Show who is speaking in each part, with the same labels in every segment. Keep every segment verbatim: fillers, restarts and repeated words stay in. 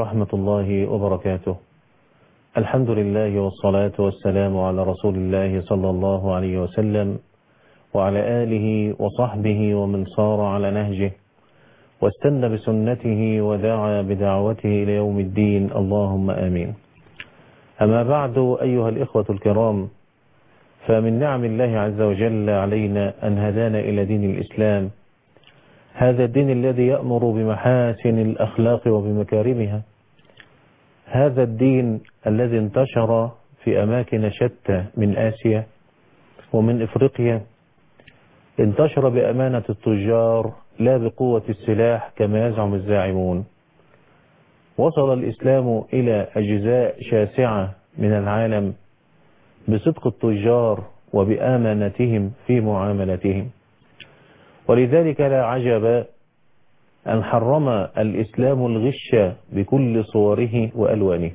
Speaker 1: ورحمة الله وبركاته. الحمد لله والصلاة والسلام على رسول الله صلى الله عليه وسلم وعلى آله وصحبه ومن صار على نهجه واستنى بسنته ودعا بدعوته إلى يوم الدين، اللهم آمين. أما بعد، أيها الإخوة الكرام، فمن نعم الله عز وجل علينا أن هدانا إلى دين الإسلام، هذا الدين الذي يأمر بمحاسن الأخلاق وبمكارمها، هذا الدين الذي انتشر في أماكن شتى من آسيا ومن إفريقيا، انتشر بأمانة التجار لا بقوة السلاح كما يزعم الزاعمون. وصل الإسلام إلى أجزاء شاسعة من العالم بصدق التجار وبأمانتهم في معاملتهم، ولذلك لا عجب أن حرم الإسلام الغش بكل صوره وألوانه،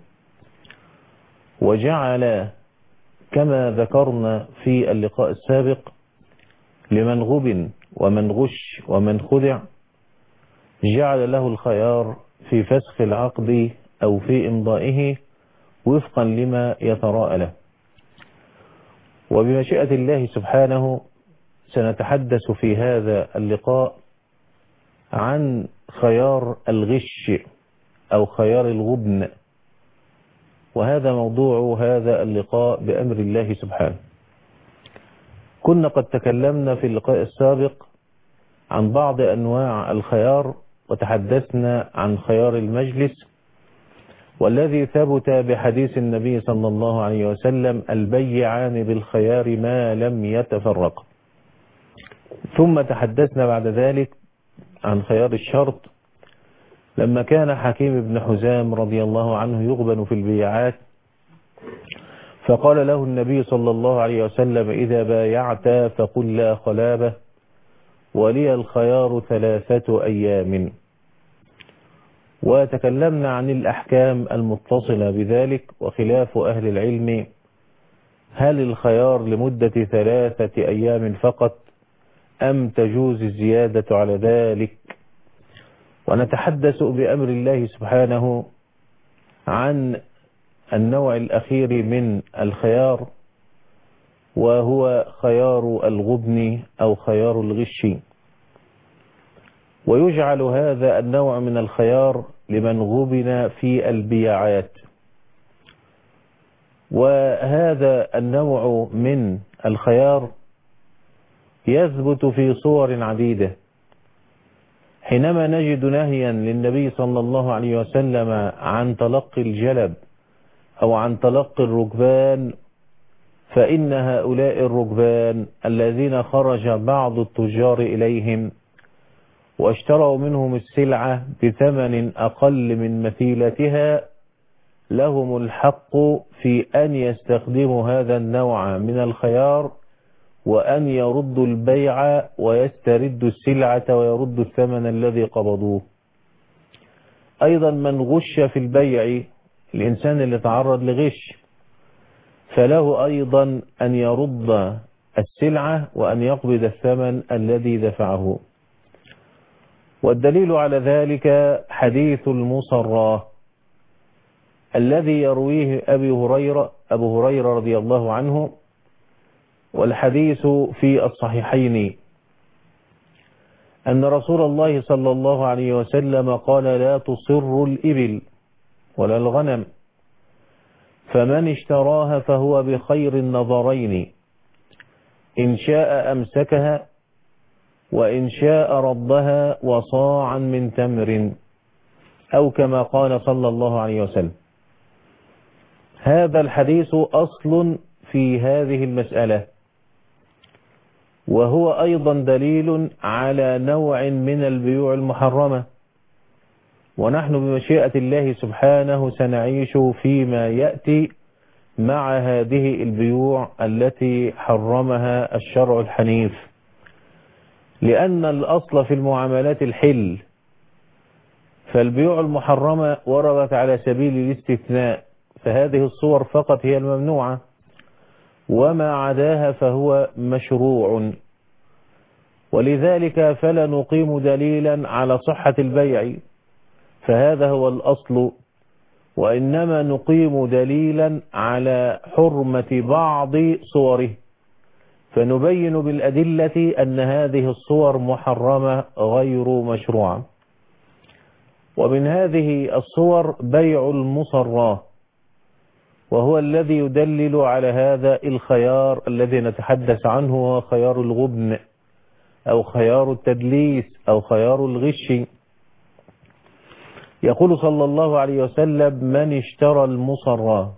Speaker 1: وجعل كما ذكرنا في اللقاء السابق لمن غبن ومن غش ومن خدع، جعل له الخيار في فسخ العقد أو في إمضائه وفقا لما يتراءى له. وبمشيئة الله سبحانه سنتحدث في هذا اللقاء عن خيار الغش أو خيار الغبن، وهذا موضوع هذا اللقاء بأمر الله سبحانه. كنا قد تكلمنا في اللقاء السابق عن بعض أنواع الخيار، وتحدثنا عن خيار المجلس والذي ثبت بحديث النبي صلى الله عليه وسلم: البيعان بالخيار ما لم يتفرقا. ثم تحدثنا بعد ذلك عن خيار الشرط، لما كان حكيم بن حزام رضي الله عنه يغبن في البيعات، فقال له النبي صلى الله عليه وسلم: إذا بايعت فقل لا خلابة ولي الخيار ثلاثة أيام. وتكلمنا عن الأحكام المتصلة بذلك وخلاف أهل العلم، هل الخيار لمدة ثلاثة أيام فقط أم تجوز الزيادة على ذلك؟ ونتحدث بأمر الله سبحانه عن النوع الأخير من الخيار، وهو خيار الغبن أو خيار الغش. ويجعل هذا النوع من الخيار لمن غبن في البيعات. وهذا النوع من الخيار يثبت في صور عديدة. حينما نجد نهيا للنبي صلى الله عليه وسلم عن تلقي الجلب أو عن تلقي الركبان، فإن هؤلاء الركبان الذين خرج بعض التجار إليهم واشتروا منهم السلعة بثمن أقل من مثيلتها، لهم الحق في أن يستخدموا هذا النوع من الخيار وأن يردوا البيع ويستردوا السلعة ويردوا الثمن الذي قبضوه. أيضا من غش في البيع، الإنسان اللي تعرض لغش، فله أيضا أن يرد السلعة وأن يقبض الثمن الذي دفعه. والدليل على ذلك حديث المصرى الذي يرويه أبي هريرة أبو هريرة رضي الله عنه، والحديث في الصحيحين، أن رسول الله صلى الله عليه وسلم قال: لا تصر الإبل ولا الغنم، فمن اشتراها فهو بخير النظرين، إن شاء أمسكها وإن شاء ردها وصاعا من تمر، أو كما قال صلى الله عليه وسلم. هذا الحديث أصل في هذه المسألة، وهو أيضا دليل على نوع من البيوع المحرمة. ونحن بمشيئة الله سبحانه سنعيش فيما يأتي مع هذه البيوع التي حرمها الشرع الحنيف، لأن الأصل في المعاملات الحل، فالبيوع المحرمة وردت على سبيل الاستثناء، فهذه الصور فقط هي الممنوعة، وما عداها فهو مشروع. ولذلك فلا نقيم دليلا على صحة البيع، فهذا هو الأصل وإنما نقيم دليلا على حرمة بعض صوره، فنبين بالأدلة أن هذه الصور محرمة غير مشروعة. ومن هذه الصور بيع المصراه، وهو الذي يدلل على هذا الخيار الذي نتحدث عنه، هو خيار الغبن أو خيار التدليس أو خيار الغش. يقول صلى الله عليه وسلم: من اشترى المصراه.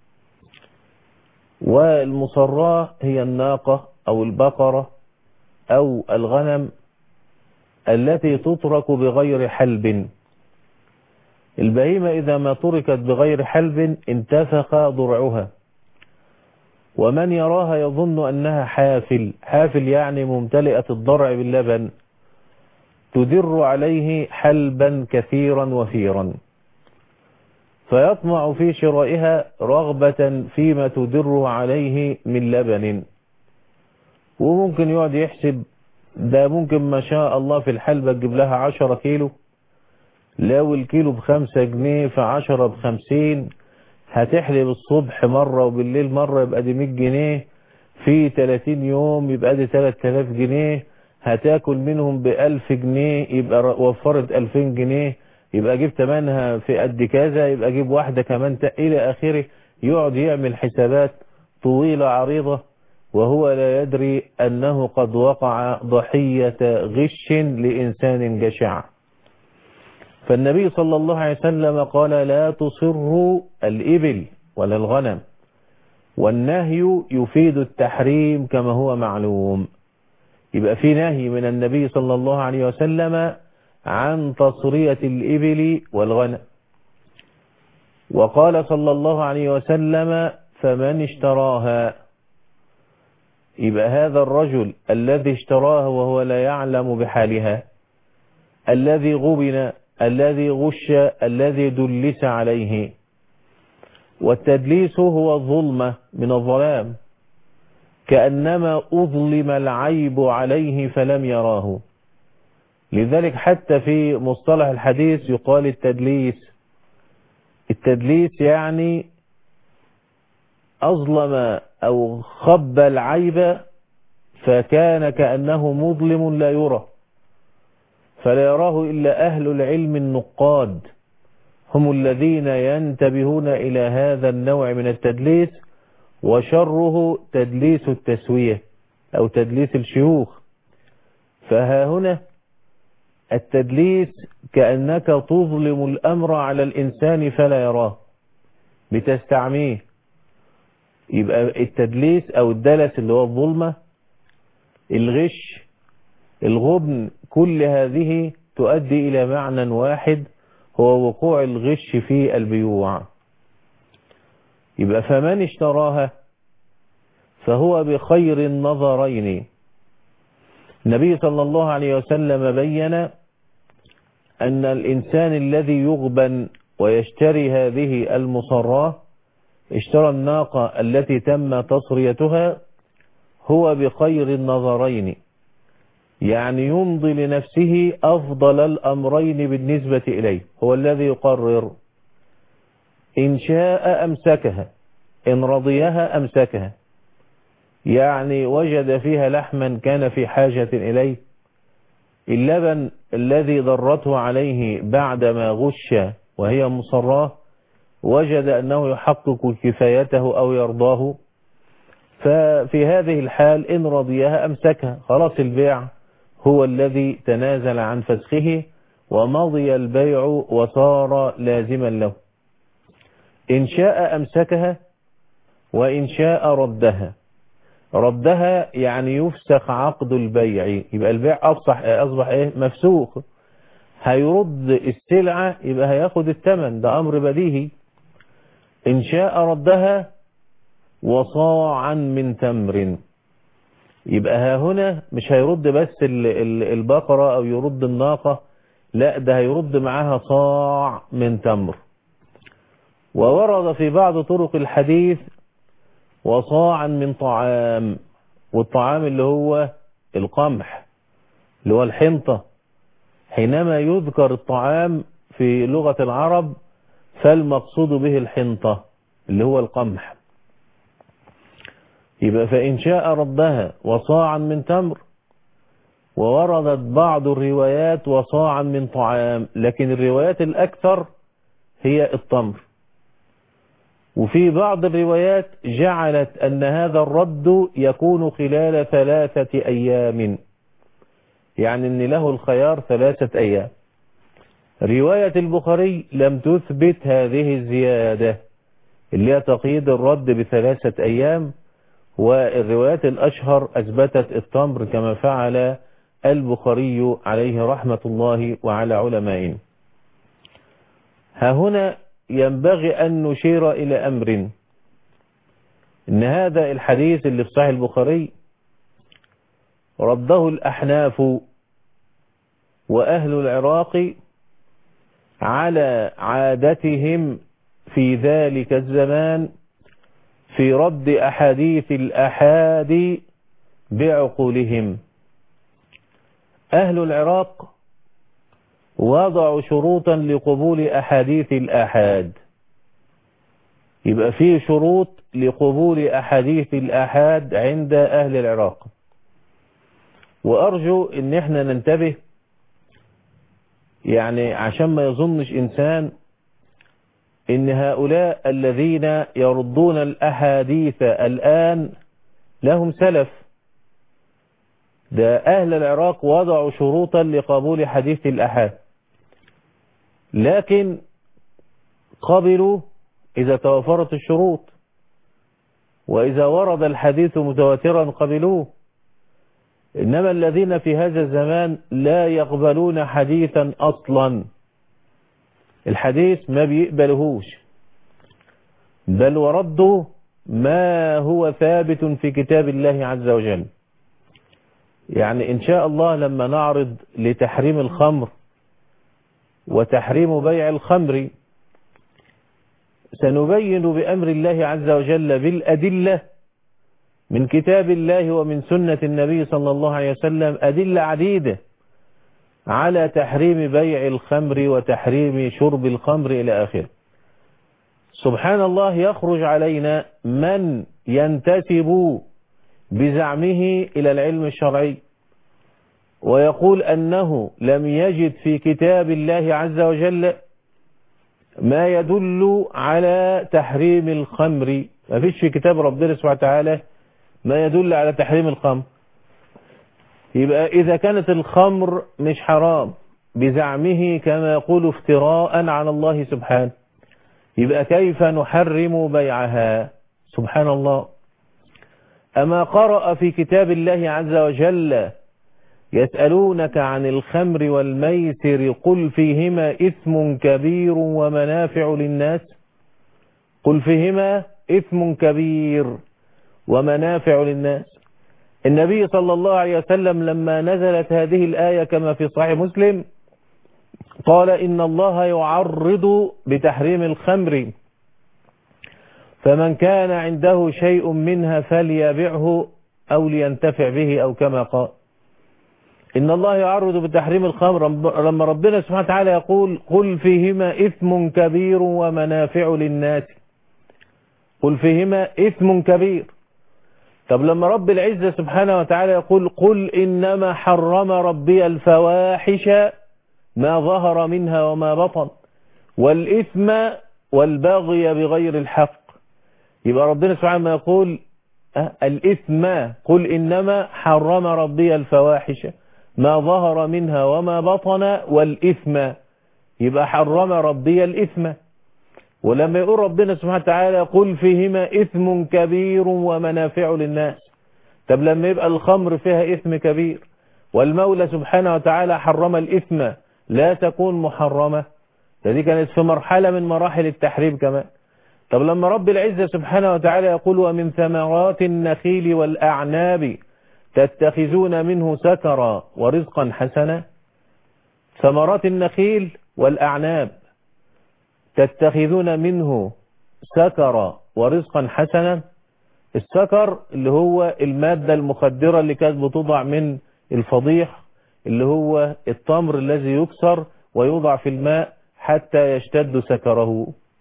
Speaker 1: والمصراه هي الناقة أو البقرة أو الغنم التي تترك بغير حلب. البهيمة إذا ما تركت بغير حلب انتفخ ضرعها، ومن يراها يظن أنها حافل. حافل يعني ممتلئة الضرع باللبن، تدر عليه حلبا كثيرا وفيرا، فيطمع في شرائها رغبة فيما تدر عليه من لبن. وممكن يقعد يحسب ده ممكن ما شاء الله في الحلبة تجيب لها عشرة كيلو، لو الكيلو بخمسة جنيه فعشرة بخمسين، هتحلب الصبح مرة وبالليل مرة يبقى دي مية جنيه، في تلاتين يوم يبقى دي تلات آلاف جنيه، هتاكل منهم بألف جنيه يبقى وفرت ألفين جنيه، يبقى جيب تمنها في قد كذا، يبقى جيب واحدة كمان إلى آخره. يقعد يعمل حسابات طويلة عريضة وهو لا يدري أنه قد وقع ضحية غش لإنسان جشع. فالنبي صلى الله عليه وسلم قال: لا تصروا الإبل ولا الغنم، والنهي يفيد التحريم كما هو معلوم. يبقى في نهي من النبي صلى الله عليه وسلم عن تصرية الإبل والغنم. وقال صلى الله عليه وسلم: فمن اشتراها. يبقى هذا الرجل الذي اشتراها وهو لا يعلم بحالها، الذي غبن، الذي غش، الذي دلس عليه. والتدليس هو الظلمة من الظلام، كأنما أظلم العيب عليه فلم يراه. لذلك حتى في مصطلح الحديث يقال التدليس. التدليس يعني أظلم أو خب العيب فكان كأنه مظلم لا يرى، فلا يراه إلا أهل العلم النقاد، هم الذين ينتبهون إلى هذا النوع من التدليس. وشره تدليس التسوية أو تدليس الشيوخ. فها هنا التدليس كأنك تظلم الأمر على الإنسان فلا يراه، بتستعميه. يبقى التدليس أو الدلس اللي هو الظلمة، الغش، الغبن، كل هذه تؤدي إلى معنى واحد، هو وقوع الغش في البيوع. يبقى فمن اشتراها فهو بخير النظرين. النبي صلى الله عليه وسلم بين أن الإنسان الذي يغبن ويشتري هذه المصراه، اشترى الناقة التي تم تصريتها، هو بخير النظرين، يعني يمضي لنفسه أفضل الأمرين بالنسبة إليه، هو الذي يقرر. إن شاء أمسكها، إن رضيها أمسكها، يعني وجد فيها لحما كان في حاجة إليه، اللبن الذي ضرته عليه بعدما غش وهي مصراه وجد أنه يحقق كفايته أو يرضاه، ففي هذه الحال إن رضيها أمسكها، خلاص البيع هو الذي تنازل عن فسخه ومضي البيع وصار لازما له. إن شاء أمسكها وإن شاء ردها. ردها يعني يفسخ عقد البيع، يبقى البيع أصبح, أصبح إيه؟ مفسوخ. هيرد السلعة يبقى هياخد الثمن، ده أمر بديهي. إن شاء ردها وصاعا من تمر، يبقى ها هنا مش هيرد بس البقرة أو يرد الناقة، لا ده هيرد معاها صاع من تمر. وورد في بعض طرق الحديث وصاعا من طعام، والطعام اللي هو القمح اللي هو الحنطة. حينما يذكر الطعام في لغة العرب فالمقصود به الحنطة اللي هو القمح. يبقى فإن شاء ردها وصاعا من تمر، ووردت بعض الروايات وصاعا من طعام، لكن الروايات الأكثر هي التمر. وفي بعض الروايات جعلت أن هذا الرد يكون خلال ثلاثة أيام، يعني أن له الخيار ثلاثة أيام. رواية البخاري لم تثبت هذه الزيادة اللي هي تقييد الرد بثلاثة أيام، والروايات الأشهر أثبتت التمر كما فعل البخاري عليه رحمة الله وعلى علمائه. ها هنا ينبغي أن نشير إلى أمر، إن هذا الحديث اللي في صحيح البخاري رده الأحناف وأهل العراق على عادتهم في ذلك الزمان في رد أحاديث الأحاد بعقولهم. أهل العراق وضعوا شروطا لقبول أحاديث الآحاد، يبقى فيه شروط لقبول أحاديث الآحاد عند أهل العراق. وأرجو إن احنا ننتبه، يعني عشان ما يظنش إنسان إن هؤلاء الذين يردون الأحاديث الآن لهم سلف. ده أهل العراق وضعوا شروطا لقبول حديث الآحاد، لكن قبلوا إذا توفرت الشروط، وإذا ورد الحديث متواترا قبلوه. إنما الذين في هذا الزمان لا يقبلون حديثا أصلا، الحديث ما بيقبلهوش، بل وردوا ما هو ثابت في كتاب الله عز وجل. يعني إن شاء الله لما نعرض لتحريم الخمر وتحريم بيع الخمر سنبين بأمر الله عز وجل بالأدلة من كتاب الله ومن سنة النبي صلى الله عليه وسلم أدلة عديدة على تحريم بيع الخمر وتحريم شرب الخمر إلى آخره. سبحان الله، يخرج علينا من ينتسب بزعمه إلى العلم الشرعي ويقول أنه لم يجد في كتاب الله عز وجل ما يدل على تحريم الخمر. ما فيش في كتاب ربنا سبحانه وتعالى ما يدل على تحريم الخمر. يبقى إذا كانت الخمر مش حرام بزعمه كما يقول افتراء على الله سبحانه، يبقى كيف نحرم بيعها؟ سبحان الله. أما قرأ في كتاب الله عز وجل يسألونك عن الخمر والميسر قل فيهما إثم كبير ومنافع للناس، قل فيهما إثم كبير ومنافع للناس. النبي صلى الله عليه وسلم لما نزلت هذه الآية كما في صحيح مسلم قال إن الله يعرض بتحريم الخمر فمن كان عنده شيء منها فليبعه أو لينتفع به، أو كما قال. إن الله يعرض بتحريم الخمر لما ربنا سبحانه وتعالى يقول قل فيهما إثم كبير ومنافع للناس، قل فيهما إثم كبير. طب لما رب العزة سبحانه وتعالى يقول قل إنما حرم ربي الفواحش ما ظهر منها وما بطن والإثم والبغي بغير الحق، يبقى ربنا سبحانه يقول الإثم قل إنما حرم ربي الفواحش ما ظهر منها وما بطن والإثم، يبقى حرم ربي الإثم. ولما يقول ربنا سبحانه وتعالى قل فيهما إثم كبير ومنافع للناس، طب لما يبقى الخمر فيها إثم كبير والمولى سبحانه وتعالى حرم الإثم لا تكون محرمة؟ دي كانت في مرحلة من مراحل التحريم كمان. طب لما رب العزة سبحانه وتعالى يقول ومن ثمرات النخيل والأعناب تتخذون منه سكرا ورزقا حسنا، ثمرات النخيل والأعناب تتخذون منه سكرا ورزقا حسنا. السكر اللي هو المادة المخدرة اللي كانت بتوضع من الفضيح، اللي هو التمر الذي يكسر ويوضع في الماء حتى يشتد سكره.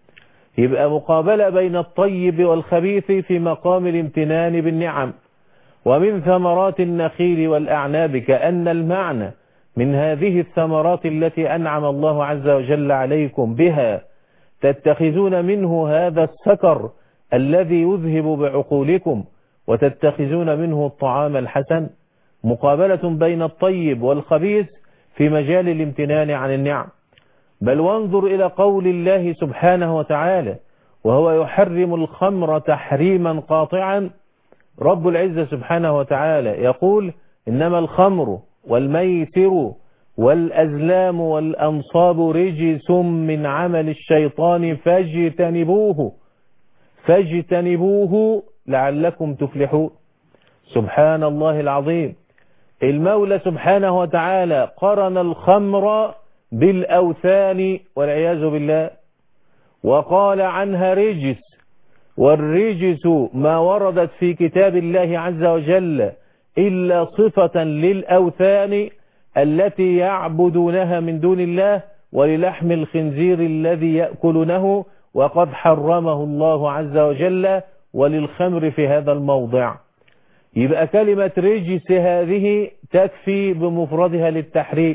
Speaker 1: يبقى مقابلة بين الطيب والخبيث في مقام الامتنان بالنعم. ومن ثمرات النخيل والأعناب، كأن المعنى من هذه الثمرات التي أنعم الله عز وجل عليكم بها تتخذون منه هذا السكر الذي يذهب بعقولكم وتتخذون منه الطعام الحسن. مقابلة بين الطيب والخبيث في مجال الامتنان عن النعم. بل وانظر إلى قول الله سبحانه وتعالى وهو يحرم الخمر تحريما قاطعا. رب العزة سبحانه وتعالى يقول إنما الخمر والميسر والأزلام والأنصاب رجس من عمل الشيطان فاجتنبوه فاجتنبوه لعلكم تفلحون. سبحان الله العظيم. المولى سبحانه وتعالى قرن الخمر بالأوثان والعياذ بالله، وقال عنها رجس، والرجس ما وردت في كتاب الله عز وجل إلا صفة للأوثان التي يعبدونها من دون الله وللحم الخنزير الذي يأكلونه، وقد حرمه الله عز وجل، وللخمر في هذا الموضع. يبقى كلمة رجس هذه تكفي بمفردها للتحريم.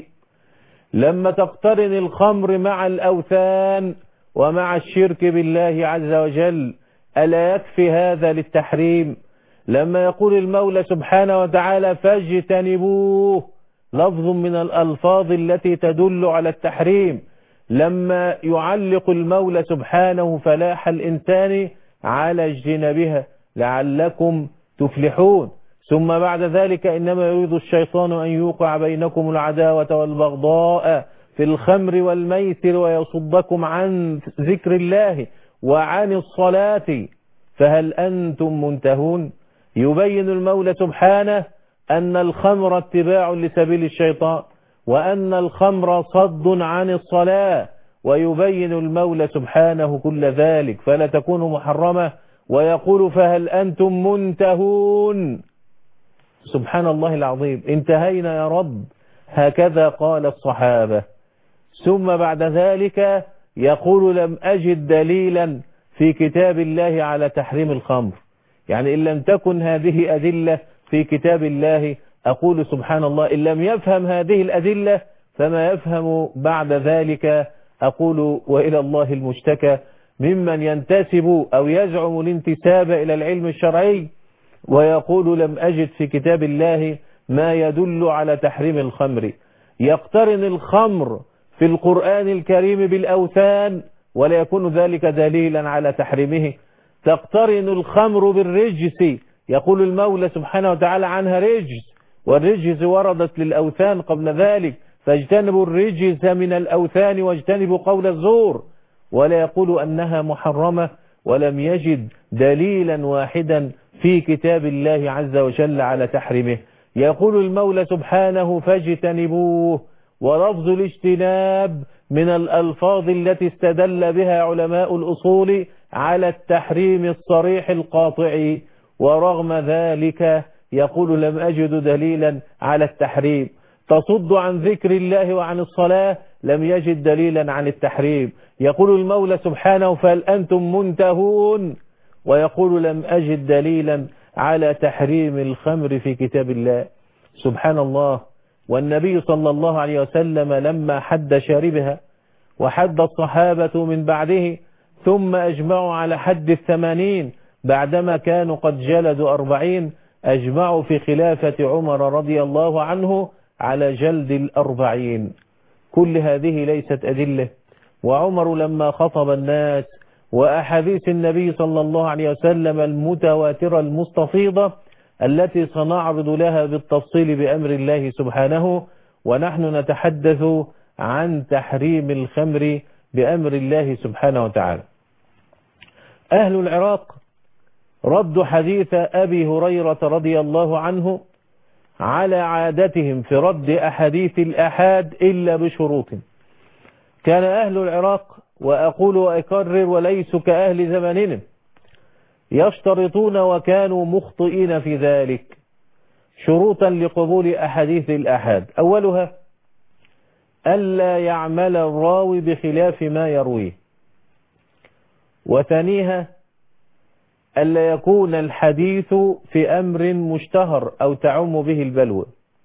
Speaker 1: لما تقترن الخمر مع الأوثان ومع الشرك بالله عز وجل ألا يكفي هذا للتحريم؟ لما يقول المولى سبحانه وتعالى فاجتنبوه، لفظ من الألفاظ التي تدل على التحريم. لما يعلق المولى سبحانه فلاح الإنسان على اجتنابها لعلكم تفلحون. ثم بعد ذلك إنما يريد الشيطان أن يوقع بينكم العداوة والبغضاء في الخمر والميسر ويصدكم عن ذكر الله وعن الصلاة فهل أنتم منتهون؟ يبين المولى سبحانه أن الخمر اتباع لسبيل الشيطان، وأن الخمر صد عن الصلاة، ويبين المولى سبحانه كل ذلك فلا تكون محرمة، ويقول فهل أنتم منتهون. سبحان الله العظيم. انتهينا يا رب، هكذا قال الصحابة. ثم بعد ذلك يقول لم أجد دليلا في كتاب الله على تحريم الخمر. يعني إن لم تكن هذه أدلة في كتاب الله، أقول سبحان الله، إن لم يفهم هذه الأدلة فما يفهم بعد ذلك. أقول وإلى الله المشتكى ممن ينتسب أو يزعم الانتساب إلى العلم الشرعي ويقول لم أجد في كتاب الله ما يدل على تحريم الخمر. يقترن الخمر في القرآن الكريم بالأوثان ولا يكون ذلك دليلا على تحريمه. تقترن الخمر بالرجس، يقول المولى سبحانه وتعالى عنها رجس، والرجس وردت للأوثان قبل ذلك، فاجتنبوا الرجس من الأوثان واجتنبوا قول الزور، ولا يقول أنها محرمة، ولم يجد دليلا واحدا في كتاب الله عز وجل على تحريمه. يقول المولى سبحانه فاجتنبوه، ولفظ الاجتناب من الألفاظ التي استدل بها علماء الأصول على التحريم الصريح القاطع، ورغم ذلك يقول لم أجد دليلا على التحريم. تصد عن ذكر الله وعن الصلاة، لم يجد دليلا عن التحريم. يقول المولى سبحانه فهل أنتم منتهون، ويقول لم أجد دليلا على تحريم الخمر في كتاب الله. سبحان الله. والنبي صلى الله عليه وسلم لما حد شاربها وحد الصحابة من بعده ثم أجمعوا على حد الثمانين بعدما كانوا قد جلدوا أربعين، أجمعوا في خلافة عمر رضي الله عنه على جلد الأربعين. كل هذه ليست أدلة. وعمر لما خطب الناس وأحاديث النبي صلى الله عليه وسلم المتواترة المستفيضة التي سنعرض لها بالتفصيل بأمر الله سبحانه، ونحن نتحدث عن تحريم الخمر بأمر الله سبحانه وتعالى. أهل العراق ردوا حديث أبي هريرة رضي الله عنه على عادتهم في رد أحاديث الأحاد إلا بشروط. كان أهل العراق، وأقول وأكرر وليسوا كأهل زماننا، يشترطون وكانوا مخطئين في ذلك شروطا لقبول أحاديث الأحاد. أولها ألا يعمل الراوي بخلاف ما يرويه، وثانيها ألا يكون الحديث في أمر مشتهر أو تعم به البلوى،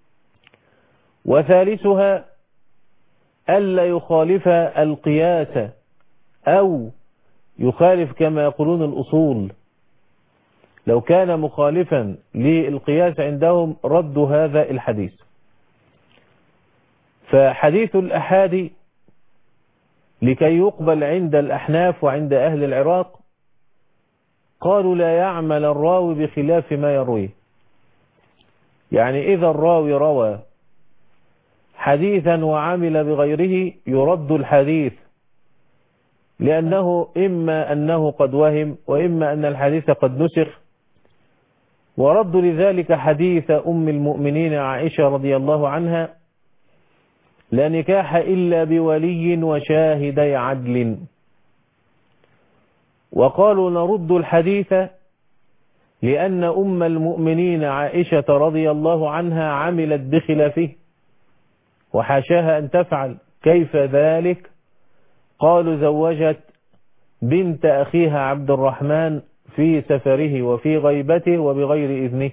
Speaker 1: وثالثها ألا يخالف القياس أو يخالف كما يقولون الأصول. لو كان مخالفا للقياس عندهم رد هذا الحديث. فحديث الأحاد لكي يقبل عند الأحناف وعند أهل العراق قالوا لا يعمل الراوي بخلاف ما يرويه. يعني إذا الراوي روى حديثا وعمل بغيره يرد الحديث، لأنه إما أنه قد وهم وإما أن الحديث قد نسخ. ورد لذلك حديث أم المؤمنين عائشة رضي الله عنها: لا نكاح إلا بولي وشاهدي عدل. وقالوا نرد الحديث لأن أم المؤمنين عائشة رضي الله عنها عملت بخلافه وحاشاها أن تفعل. كيف ذلك؟ قالوا زوجت بنت أخيها عبد الرحمن في سفره وفي غيبته وبغير إذنه،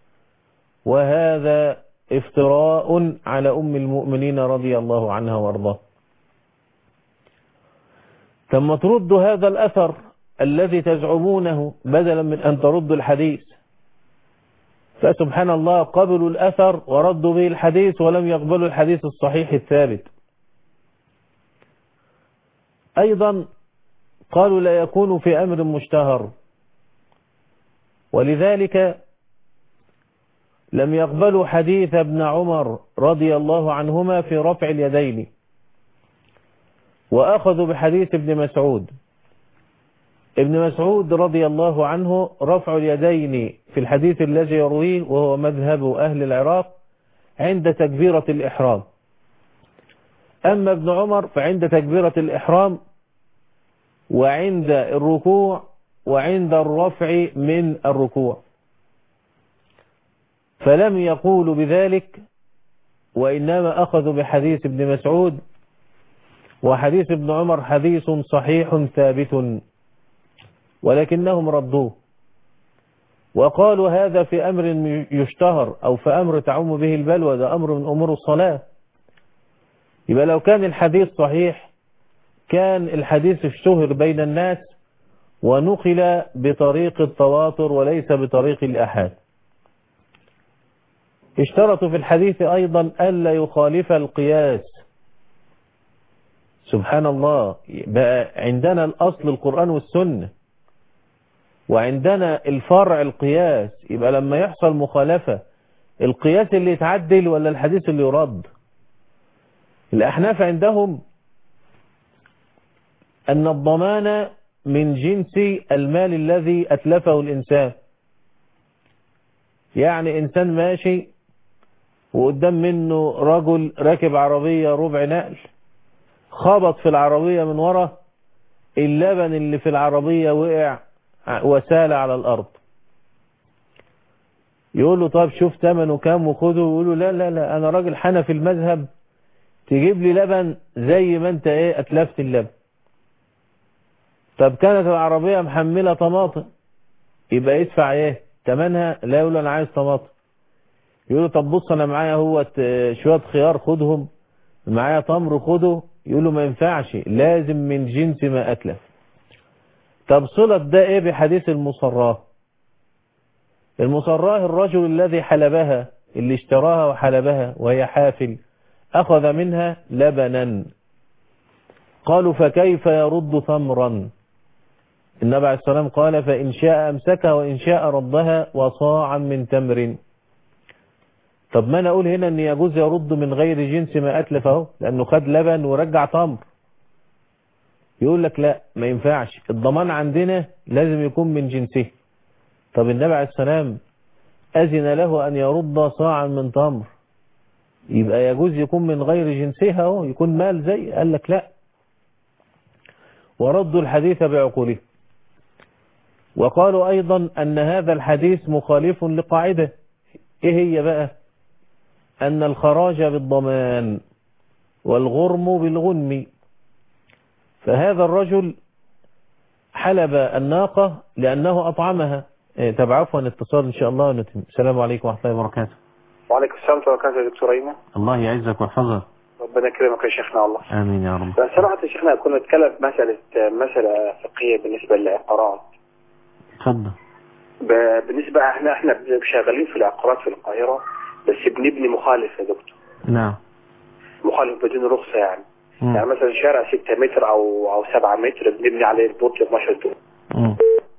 Speaker 1: وهذا افتراء على أم المؤمنين رضي الله عنها وارضاه. ثم ترد هذا الأثر الذي تزعمونه بدلا من أن ترد الحديث. فسبحان الله قبلوا الأثر وردوا به الحديث ولم يقبلوا الحديث الصحيح الثابت. أيضا قالوا لا يكون في أمر مشتهر، ولذلك لم يقبلوا حديث ابن عمر رضي الله عنهما في رفع اليدين، وأخذوا بحديث ابن مسعود. ابن مسعود رضي الله عنه رفع اليدين في الحديث الذي يرويه وهو مذهب أهل العراق عند تكبيرة الإحرام. أما ابن عمر فعند تكبيرة الإحرام وعند الركوع وعند الرفع من الركوع، فلم يقولوا بذلك، وإنما أخذوا بحديث ابن مسعود. وحديث ابن عمر حديث صحيح ثابت، ولكنهم ردوه وقالوا هذا في أمر يشتهر أو في أمر تعم به البلوى، ده أمر من أمور الصلاة. يبقى لو كان الحديث صحيح كان الحديث اشتهر بين الناس ونقل بطريق التواتر وليس بطريق الآحاد. اشترطوا في الحديث أيضا ألا يخالف القياس. سبحان الله، بقى عندنا الأصل القرآن والسنة وعندنا الفرع القياس. يبقى لما يحصل مخالفة القياس اللي يتعدل ولا الحديث اللي يرد؟ الأحناف عندهم أن الضمان من جنس المال الذي أتلفه الإنسان. يعني إنسان ماشي وقدام منه رجل راكب عربية ربع نقل، خبط في العربية من ورا، اللبن اللي في العربية وقع وسال على الأرض. يقول له طب شوف ثمنه كام وخده، يقول له لا لا لا أنا راجل حنفي المذهب، تجيب لي لبن زي ما أنت إيه أتلفت اللبن. طب كانت العربية محملة طماطم، يبقى يدفع إيه ثمنها؟ لا، يقول له أنا عايز طماطم. يقول له طب بص أنا معايا هو شوية خيار خدهم، معايا تمر خده. يقول له ما ينفعش، لازم من جنس ما أتلف. طب صلة ده إيه بحديث المصراه؟ المصراه الرجل الذي حلبها، اللي اشتراها وحلبها وهي حافل، أخذ منها لبنا. قالوا فكيف يرد ثمرا؟ النبي عليه الصلاة والسلام قال فإن شاء أمسكها وإن شاء ردها وصاعا من تمر. طب ما أنا أقول هنا أن يجوز يرد من غير جنس ما أتلف اهو، لأنه خد لبن ورجع تمر. يقول لك لا ما ينفعش، الضمان عندنا لازم يكون من جنسه. طب النبي عليه السلام أذن له أن يرد صاعا من تمر، يبقى يجوز يكون من غير جنسها اهو، يكون مال زي. قال لك لا، وردوا الحديث بعقوله. وقالوا أيضا أن هذا الحديث مخالف لقاعدة. إيه هي بقى؟ أن الخراج بالضمان والغرم بالغنم. فهذا الرجل حلب الناقة لأنه أطعمها. طب عفوا اتصال إن شاء الله ونتم. السلام عليكم ورحمة الله وبركاته.
Speaker 2: وعليكم السلام ورحمة الله وبركاته يا دكتور أيمن.
Speaker 1: الله يعزك ويحفظك.
Speaker 2: ربنا يكرمك يا شيخنا والله.
Speaker 1: آمين يا رب.
Speaker 2: صراحة يا شيخنا كنا نتكلم في مسألة مسألة فقهية بالنسبة للعقارات.
Speaker 1: اتفضل.
Speaker 2: بالنسبة احنا احنا شغالين في العقارات في القاهرة، بس بنبني مخالف يا دكتور.
Speaker 1: نعم.
Speaker 2: مخالف بدون رخصة يعني.
Speaker 1: مم.
Speaker 2: يعني مثلا شارع ستة متر أو أو سبعة متر بنبني عليه البرج اثناشر دور.
Speaker 1: مم.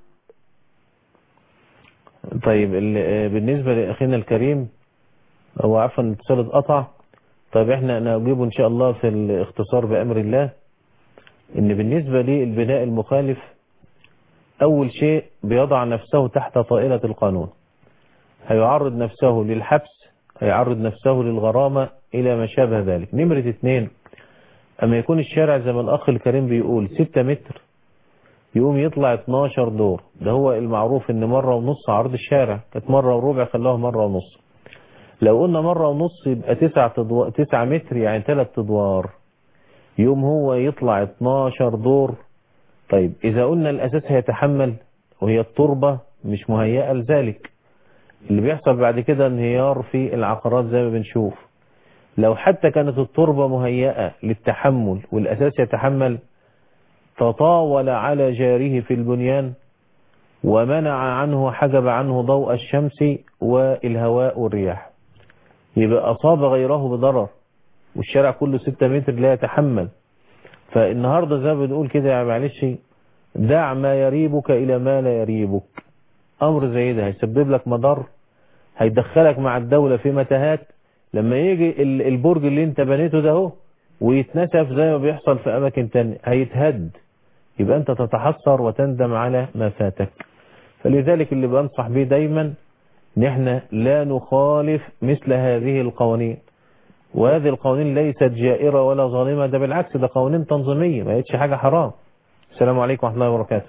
Speaker 1: طيب بالنسبة لأخينا الكريم، هو عفوا الاتصال اتقطع. طيب احنا نجيبه ان شاء الله في الاختصار بأمر الله. ان بالنسبة للبناء المخالف، اول شيء بيضع نفسه تحت طائلة القانون، هيعرض نفسه للحبس، هيعرض نفسه للغرامة الى ما شابه ذلك. نمرة اتنين، اما يكون الشارع زي ما الاخ الكريم بيقول ستة متر، يقوم يطلع اتناشر دور. ده هو المعروف ان مرة ونص عرض الشارع، كانت مرة وربع خلوها مرة ونص. لو قلنا مرة ونص يبقى تسعة تدو... تسعة متر يعني ثلاث ادوار، يوم هو يطلع اتناشر دور. طيب اذا قلنا الاساس هيتحمل وهي التربة مش مهيئة لذلك، اللي بيحصل بعد كده انهيار في العقارات زي ما بنشوف. لو حتى كانت التربة مهيئة للتحمل والاساس يتحمل، تطاول على جاره في البنيان ومنع عنه حجب عنه ضوء الشمس والهواء والرياح، يبقى أصاب غيره بضرر، والشارع كله ستة متر لا يتحمل. فالنهاردة زي ما بنقول كده، يعني معلش، دع ما يريبك إلى ما لا يريبك. أمر زي ده هيسبب لك مضر، هيدخلك مع الدولة في متاهات. لما يجي البرج اللي انت بنيته ده هو ويتنسف زي ما بيحصل في أماكن تانية هيتهد، يبقى أنت تتحسر وتندم على ما فاتك. فلذلك اللي بنصح به دايما نحن لا نخالف مثل هذه القوانين، وهذه القوانين ليست جائرة ولا ظالمة، ده بالعكس ده قوانين تنظيمية، ما هيتش حاجة حرام. السلام عليكم ورحمة الله وبركاته.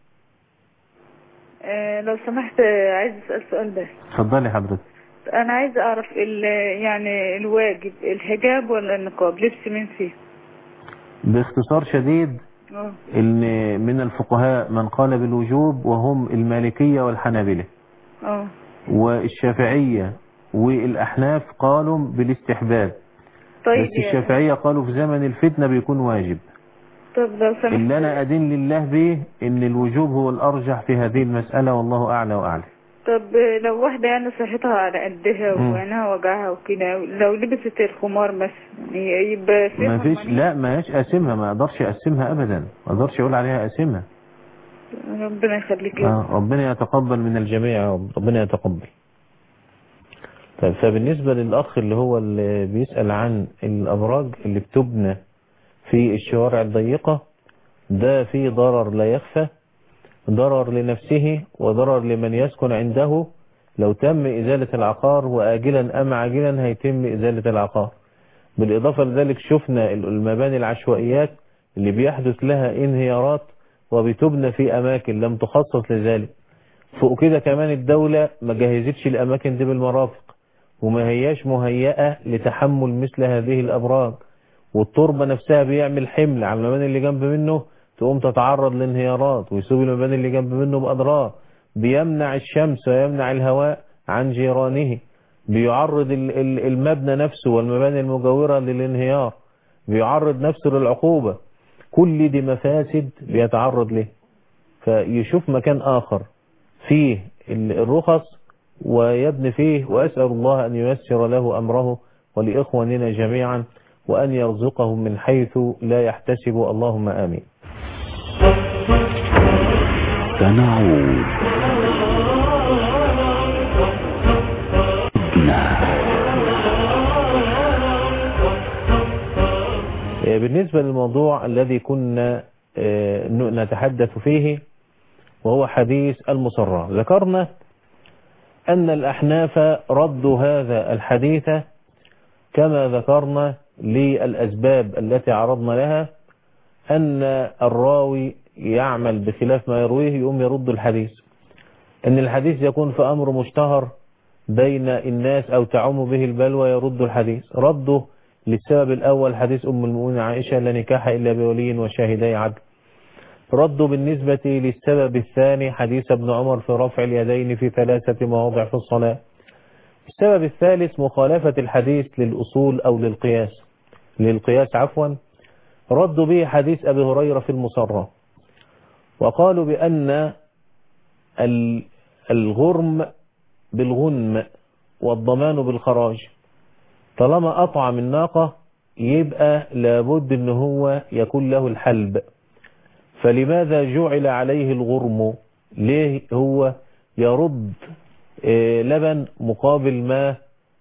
Speaker 3: أه لو سمحت عايز أسأل سؤال بس.
Speaker 1: اتفضلي حضرتك.
Speaker 3: أنا عايز أعرف يعني الواجب الحجاب ولا النقاب، لبس مين فيه؟
Speaker 1: باختصار شديد،
Speaker 3: أوه.
Speaker 1: ان من الفقهاء من قال بالوجوب وهم المالكية والحنابلة.
Speaker 3: اه
Speaker 1: والشافعية والأحناف قالوا بالاستحباب.
Speaker 3: طيب
Speaker 1: بس الشافعية قالوا في زمن الفتنة بيكون واجب.
Speaker 3: طب لو سمحت،
Speaker 1: اللي أنا أدين لله به إن الوجوب هو الأرجح في هذه المسألة، والله أعلى وأعلى.
Speaker 3: طب لو واحدة يعني صحتها على قدها وعينها وجعها وكده، لو لبست الخمار مثلا يبقى
Speaker 1: ما فيش، لا ما هيش قاسمها، ما أقدرش أقسمها أبدا، ما أقدرش أقول عليها قاسمها.
Speaker 3: ربنا يخليك.
Speaker 1: آه ربنا يتقبل من الجميع يا رب، ربنا يتقبل. طيب فبالنسبة للأخ اللي هو اللي بيسأل عن الأبراج اللي بتبنى في الشوارع الضيقة، ده فيه ضرر لا يخفى، ضرر لنفسه وضرر لمن يسكن عنده. لو تم إزالة العقار وآجلا أم عاجلا هيتم إزالة العقار. بالإضافة لذلك شفنا المباني العشوائيات اللي بيحدث لها انهيارات وبتبنى في أماكن لم تخصص لذلك. فوق كده كمان الدولة ما جهزتش الأماكن دي بالمرافق، وما هياش مهيئة لتحمل مثل هذه الأبراج، والتربة نفسها بيعمل حمل على المباني اللي جنب منه، تقوم تتعرض لانهيارات ويسوب المباني اللي جنب منه بأضرار، بيمنع الشمس ويمنع الهواء عن جيرانه، بيعرض المبنى نفسه والمباني المجاورة للانهيار، بيعرض نفسه للعقوبة. كل دي مفاسد بيتعرض له، فيشوف مكان آخر فيه الرخص ويبني فيه. وأسأل الله أن ييسر له أمره ولإخواننا جميعا، وأن يرزقهم من حيث لا يحتسب، اللهم آمين.
Speaker 4: سنعود.
Speaker 1: بالنسبة للموضوع الذي كنا نتحدث فيه وهو حديث المصرة، ذكرنا أن الأحناف ردوا هذا الحديث كما ذكرنا للأسباب التي عرضنا لها، أن الراوي يعمل بخلاف ما يرويه يقوم يرد الحديث، أن الحديث يكون في أمر مشتهر بين الناس أو تعم به البلوى يرد الحديث. رده للسبب الأول حديث أم المؤمنين عائشة لا نكاح إلا بولي وشاهدي عدل. رد بالنسبة للسبب الثاني حديث ابن عمر في رفع اليدين في ثلاثة مواضع في الصلاة. السبب الثالث مخالفة الحديث للأصول أو للقياس للقياس عفوا رد به حديث أبي هريرة في المصرة، وقالوا بأن الغرم بالغنم والضمان بالخراج، طالما أطعم الناقة يبقى لابد أن هو يكون له الحلب، فلماذا جعل عليه الغرم؟ ليه هو يرد لبن مقابل ما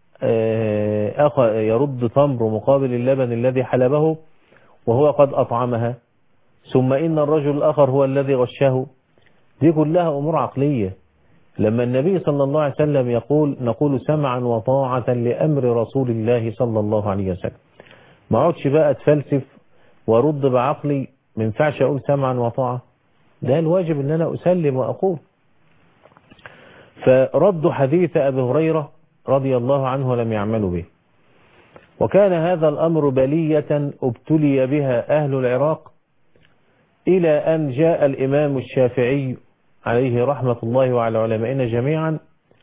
Speaker 1: يرد تمر مقابل اللبن الذي حلبه وهو قد أطعمها، ثم إن الرجل الآخر هو الذي غشه؟ دي كلها أمور عقلية. لما النبي صلى الله عليه وسلم يقول نقول سمعا وطاعة لأمر رسول الله صلى الله عليه وسلم، ما عودش بقى اتفلسف ورد بعقلي، ما ينفعش أقول سمعا وطاعة، ده الواجب أن أنا أسلم وأقول. فرد حديث أبي هريرة رضي الله عنه لم يعملوا به، وكان هذا الأمر بلية ابتلي بها أهل العراق إلى أن جاء الإمام الشافعي عليه رحمة الله وعلى علمائنا جميعا،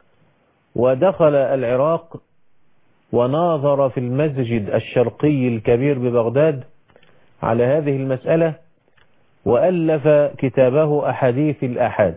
Speaker 1: ودخل العراق وناظر في المسجد الشرقي الكبير ببغداد على هذه المسألة، وألف كتابه أحاديث الآحاد،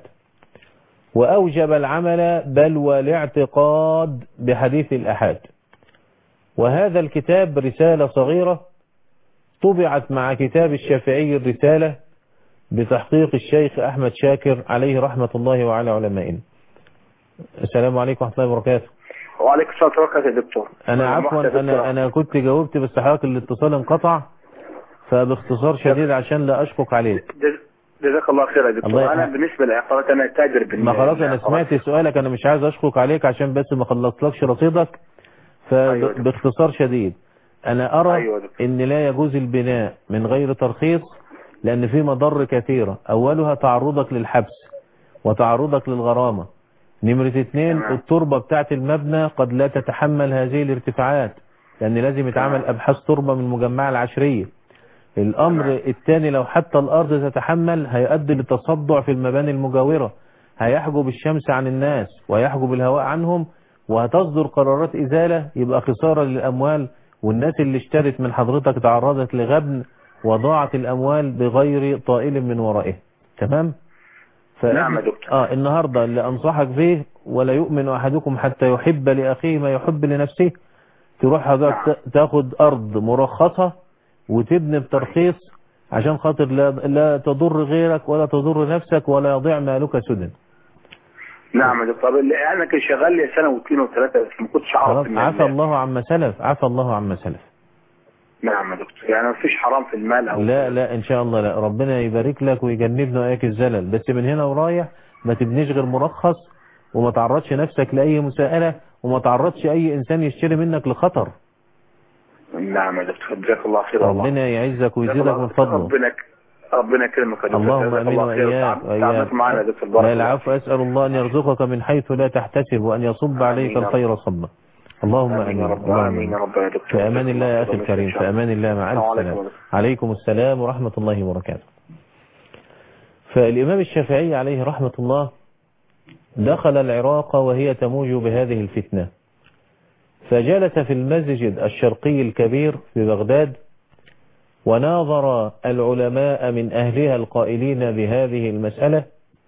Speaker 1: وأوجب العمل بل والاعتقاد بحديث الآحاد. وهذا الكتاب رسالة صغيرة طبعت مع كتاب الشافعي الرسالة بتحقيق الشيخ أحمد شاكر عليه رحمة الله وعلى علمائنا. السلام عليكم ورحمة الله وبركاته.
Speaker 2: وعليكم السلام ورحمة الله وبركاته يا دكتور.
Speaker 1: أنا عفوا أنا أنا كنت جاوبت بس حضرتك الاتصال انقطع، فباختصار شديد عشان لا أشقق عليك.
Speaker 2: جزاك الله خير يا دكتور. أنا بالنسبة للعقارات أنا تاجر بالنسبة.
Speaker 1: ما خلاص أنا سمعت سؤالك، أنا مش عايز أشقق عليك عشان بس ما خلصتلكش رصيدك. فباختصار شديد أنا أرى أيوة إن لا يجوز البناء من غير ترخيص، لأن في مضر كثيرة، أولها تعرضك للحبس وتعرضك للغرامة. نمرة اثنين التربة بتاعت المبنى قد لا تتحمل هذه الارتفاعات، لأن لازم يتعمل أبحاث تربة من المجمعة العشرية. الأمر الثاني لو حتى الأرض تتحمل هيؤدي لتصدع في المباني المجاورة، هيحجب الشمس عن الناس ويحجب الهواء عنهم، وهتصدر قرارات إزالة، يبقى خسارة للأموال، والناس اللي اشترت من حضرتك تعرضت لغبن وضاعت الأموال بغير طائل من ورائه. تمام؟
Speaker 2: نعم يا دكتور.
Speaker 1: آه النهاردة اللي أنصحك به ولا يؤمن أحدكم حتى يحب لأخيه ما يحب لنفسه، تروح حضرتك نعم. تاخد أرض مرخصة وتبني بترخيص عشان خاطر لا, لا تضر غيرك ولا تضر نفسك ولا يضيع مالك سدى.
Speaker 2: نعم يا دكتور. انا كنت شغال لي سنه واثنين وثلاثه بس ما كنتش اعرف.
Speaker 1: عفى الله عما سلف، عفى الله عما سلف.
Speaker 2: نعم يا دكتور. يعني ما فيش حرام في المال او
Speaker 1: لا لا ان شاء الله لا، ربنا يبارك لك ويجنبنا واياك الزلل، بس من هنا ورايح ما تبنيش غير مرخص، وما تعرضش نفسك لاي مساءله، وما تعرضش اي انسان يشتري منك لخطر.
Speaker 2: نعم يا دكتور. جزاك الله خير.
Speaker 1: ربنا يعزك ويزيدك من فضله.
Speaker 2: ربنا ربنا يكرمك يا دكتور.
Speaker 1: اللهم امين واياك واياك. لا العفو، اسال الله ان يرزقك من حيث لا تحتسب وان يصب عليك الخير صبا. اللهم امين.
Speaker 2: امين يا رب يا دكتور.
Speaker 1: في امان الله يا اخي الكريم، في امان الله. مع الف سلامه. عليكم السلام ورحمه الله وبركاته. فالامام الشافعي عليه رحمه الله دخل العراق وهي تموج بهذه الفتنه، فجلس في المسجد الشرقي الكبير في بغداد، وناظر العلماء من أهلها القائلين بهذه المسألة،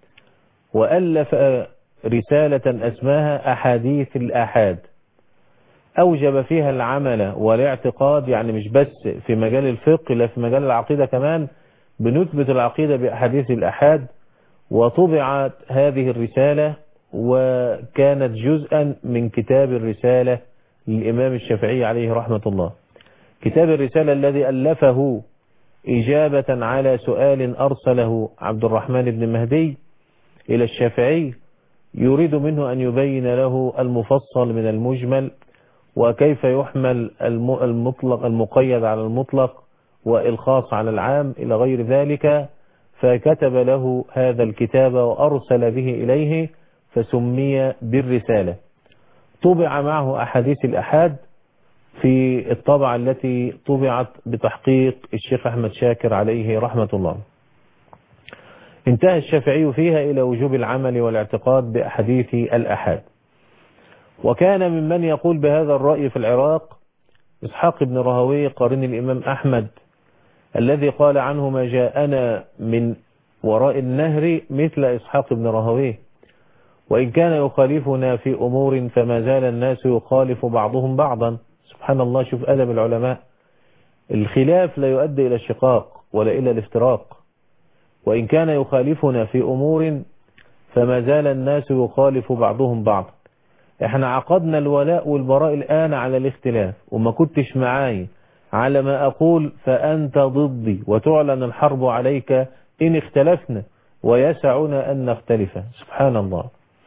Speaker 1: وألف رسالة أسماها أحاديث الآحاد، أوجب فيها العمل والاعتقاد، يعني مش بس في مجال الفقه لا في مجال العقيدة كمان، بنثبت العقيدة بأحاديث الآحاد. وطبعت هذه الرسالة وكانت جزءا من كتاب الرسالة للإمام الشافعي عليه رحمة الله. كتاب الرسالة الذي ألفه إجابة على سؤال أرسله عبد الرحمن بن مهدي إلى الشافعي، يريد منه أن يبين له المفصل من المجمل، وكيف يحمل المطلق المقيد على المطلق والخاص على العام إلى غير ذلك. فكتب له هذا الكتاب وأرسل به إليه فسمي بالرسالة. طبع معه أحاديث الأحاد في الطبعة التي طبعت بتحقيق الشيخ أحمد شاكر عليه رحمة الله. انتهى الشافعي فيها إلى وجوب العمل والاعتقاد بأحاديث الأحاد. وكان ممن يقول بهذا الرأي في العراق إسحاق بن راهويه قرين الإمام أحمد، الذي قال عنه ما جاءنا من وراء النهر مثل إسحاق بن راهويه، وإن كان يخالفنا في أمور فما زال الناس يخالف بعضهم بعضا. سبحان الله، شوف أدب العلماء، الخلاف لا يؤدي إلى الشقاق ولا إلى الافتراق، وإن كان يخالفنا في أمور فما زال الناس يخالف بعضهم بعضا. احنا عقدنا الولاء والبراء الآن على الاختلاف، وما كنتش معاي على ما أقول فأنت ضدي وتعلن الحرب عليك إن اختلفنا، ويسعنا أن نختلف. سبحان الله.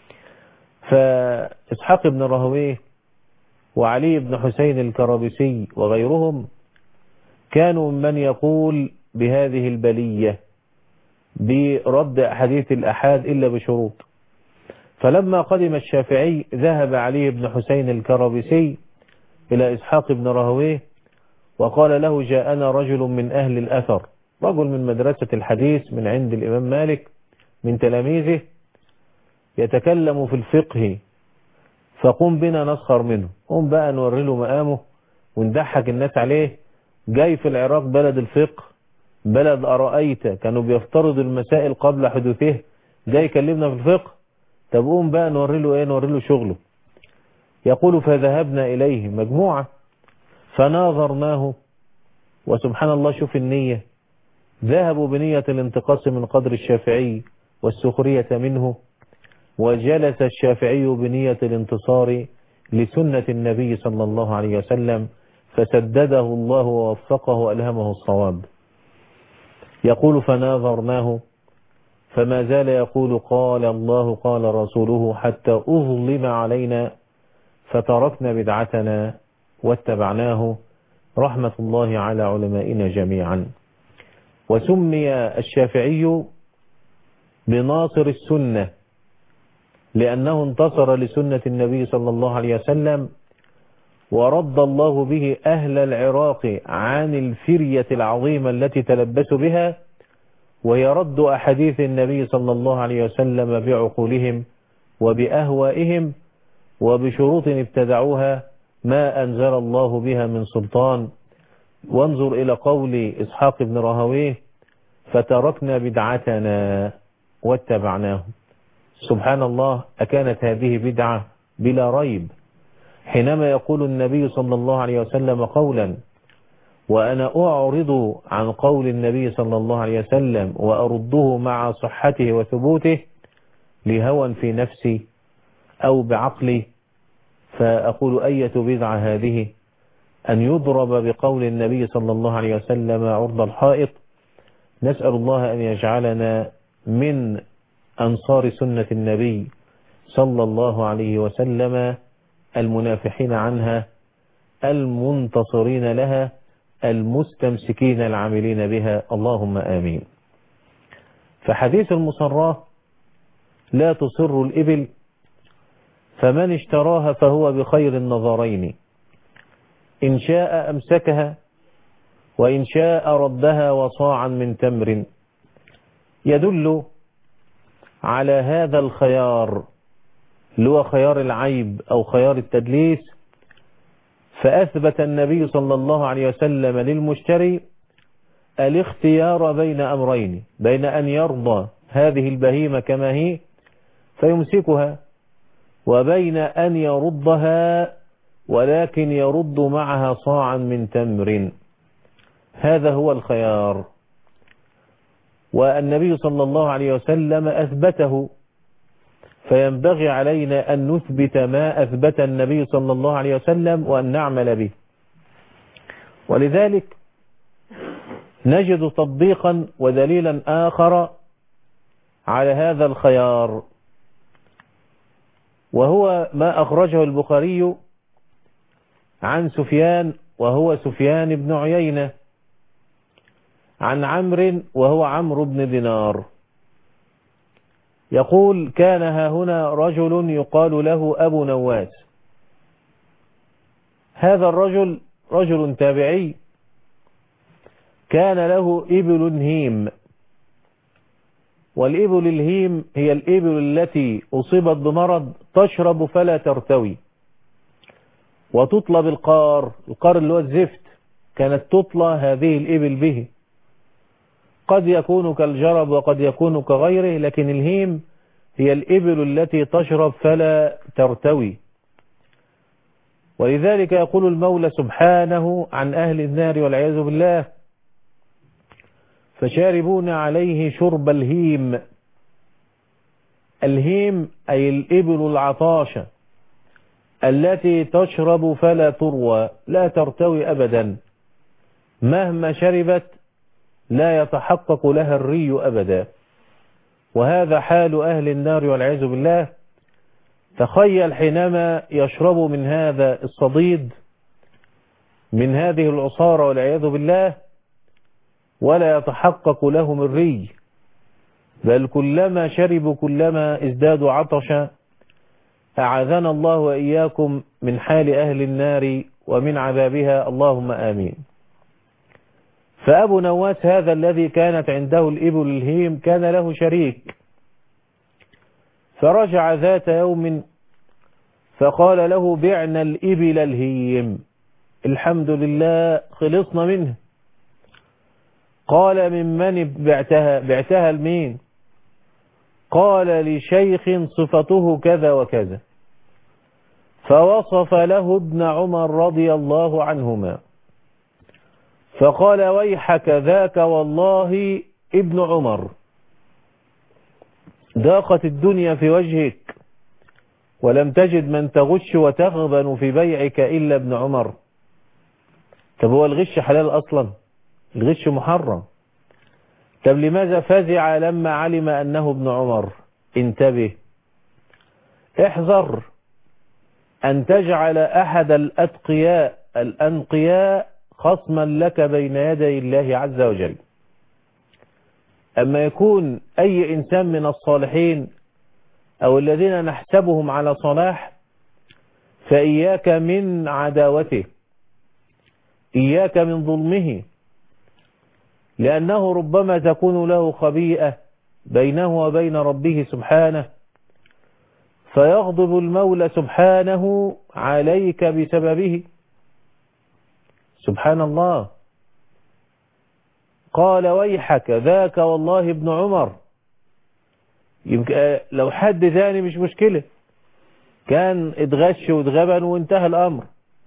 Speaker 1: فإسحاق بن راهويه وعلي بن حسين الكرابسي وغيرهم كانوا من يقول بهذه البلية برد أحاديث الأحاد إلا بشروط. فلما قدم الشافعي ذهب علي بن حسين الكرابسي إلى إسحاق بن راهويه وقال له جاءنا رجل من أهل الأثر، رجل من مدرسة الحديث من عند الإمام مالك من تلاميذه، يتكلم في الفقه، فقم بنا نسخر منه. قم بقى نوري له مقامه وندحك الناس عليه. جاي في العراق بلد الفقه، بلد أرأيت كانوا بيفترضوا المسائل قبل حدوثه، جاي يكلمنا في الفقه. طب قوم بقى نوري له ايه؟ نوري له شغله. يقول فذهبنا إليه مجموعة فناظرناه، وسبحان الله شوف النية، ذهبوا بنية الانتقاص من قدر الشافعي والسخرية منه، وجلس الشافعي بنية الانتصار لسنة النبي صلى الله عليه وسلم، فسدده الله ووفقه وألهمه الصواب. يقول فناظرناه فما زال يقول قال الله قال رسوله حتى أظلم علينا، فتركنا بدعتنا واتبعناه، رحمة الله على علمائنا جميعا. وسمي الشافعي بناصر السنة لأنه انتصر لسنة النبي صلى الله عليه وسلم، ورد الله به أهل العراق عن الفرية العظيمة التي تلبسوا بها، وهي رد أحاديث النبي صلى الله عليه وسلم بعقولهم وبأهوائهم وبشروط ابتدعوها ما أنزل الله بها من سلطان. وانظر إلى قول إسحاق بن راهويه فتركنا بدعتنا واتبعناه. سبحان الله، أكانت هذه بدعة؟ بلا ريب. حينما يقول النبي صلى الله عليه وسلم قولا وأنا أعرض عن قول النبي صلى الله عليه وسلم وأرده مع صحته وثبوته لهوى في نفسي أو بعقلي، فأقول أية بدعة هذه أن يضرب بقول النبي صلى الله عليه وسلم عرض الحائط. نسأل الله أن يجعلنا من أنصار سنة النبي صلى الله عليه وسلم المنافحين عنها المنتصرين لها المستمسكين العاملين بها، اللهم آمين. فحديث المصراة لا تصر الإبل، فمن اشتراها فهو بخير النظرين، إن شاء أمسكها وإن شاء ردها وصاعا من تمر. يدل على هذا الخيار اللي هو خيار العيب أو خيار التدليس. فأثبت النبي صلى الله عليه وسلم للمشتري الاختيار بين أمرين، بين أن يرضى هذه البهيمة كما هي فيمسكها، وبين أن يردها ولكن يرد معها صاعا من تمر. هذا هو الخيار، والنبي صلى الله عليه وسلم أثبته، فينبغي علينا أن نثبت ما أثبت النبي صلى الله عليه وسلم وأن نعمل به. ولذلك نجد تطبيقا ودليلا آخر على هذا الخيار، وهو ما أخرجه البخاري عن سفيان وهو سفيان بن عيينة عن عمرو وهو عمرو بن دينار، يقول كان ها هنا رجل يقال له أبو نواس. هذا الرجل رجل تابعي كان له إبل هيم، والإبل الهيم هي الإبل التي أصيبت بمرض تشرب فلا ترتوي، وتطلى بالقار، القار اللي هو الزفت، كانت تطلى هذه الإبل به، قد يكون كالجرب وقد يكون كغيره، لكن الهيم هي الإبل التي تشرب فلا ترتوي. ولذلك يقول المولى سبحانه عن أهل النار والعياذ بالله: فشاربون عليه شرب الهيم. الهيم أي الإبل العطاشة التي تشرب فلا تروى، لا ترتوي أبدا، مهما شربت لا يتحقق لها الري أبدا. وهذا حال أهل النار والعياذ بالله. تخيل حينما يشرب من هذا الصديد، من هذه العصارة والعياذ بالله، ولا يتحقق لهم الري، بل كلما شربوا كلما ازدادوا عطشا. أعاذنا الله وإياكم من حال أهل النار ومن عذابها، اللهم آمين. فأبو نواس هذا الذي كانت عنده الإبل الهيم كان له شريك، فرجع ذات يوم فقال له: بعنا الإبل الهيم، الحمد لله خلصنا منه. قال: من من بعتها؟ بعتها لمين؟ قال: لشيخ صفته كذا وكذا. فوصف له ابن عمر رضي الله عنهما، فقال: ويحك ذاك والله ابن عمر، ضاقت الدنيا في وجهك ولم تجد من تغش وتغبن في بيعك إلا ابن عمر. طب هو الغش حلال أصلا؟ الغش محرم. طب لماذا فزع لما علم أنه ابن عمر؟ انتبه، احذر أن تجعل أحد الأتقياء الأنقياء خصما لك بين يدي الله عز وجل. أما يكون أي إنسان من الصالحين أو الذين نحسبهم على صلاح، فإياك من عداوته، إياك من ظلمه، لأنه ربما تكون له خبيئة بينه وبين ربه سبحانه، فيغضب المولى سبحانه عليك بسببه. سبحان الله. قال: ويحك ذاك والله ابن عمر. يمكن لو حد ثاني مش مشكلة، كان اتغش واتغبن وانتهى الأمر،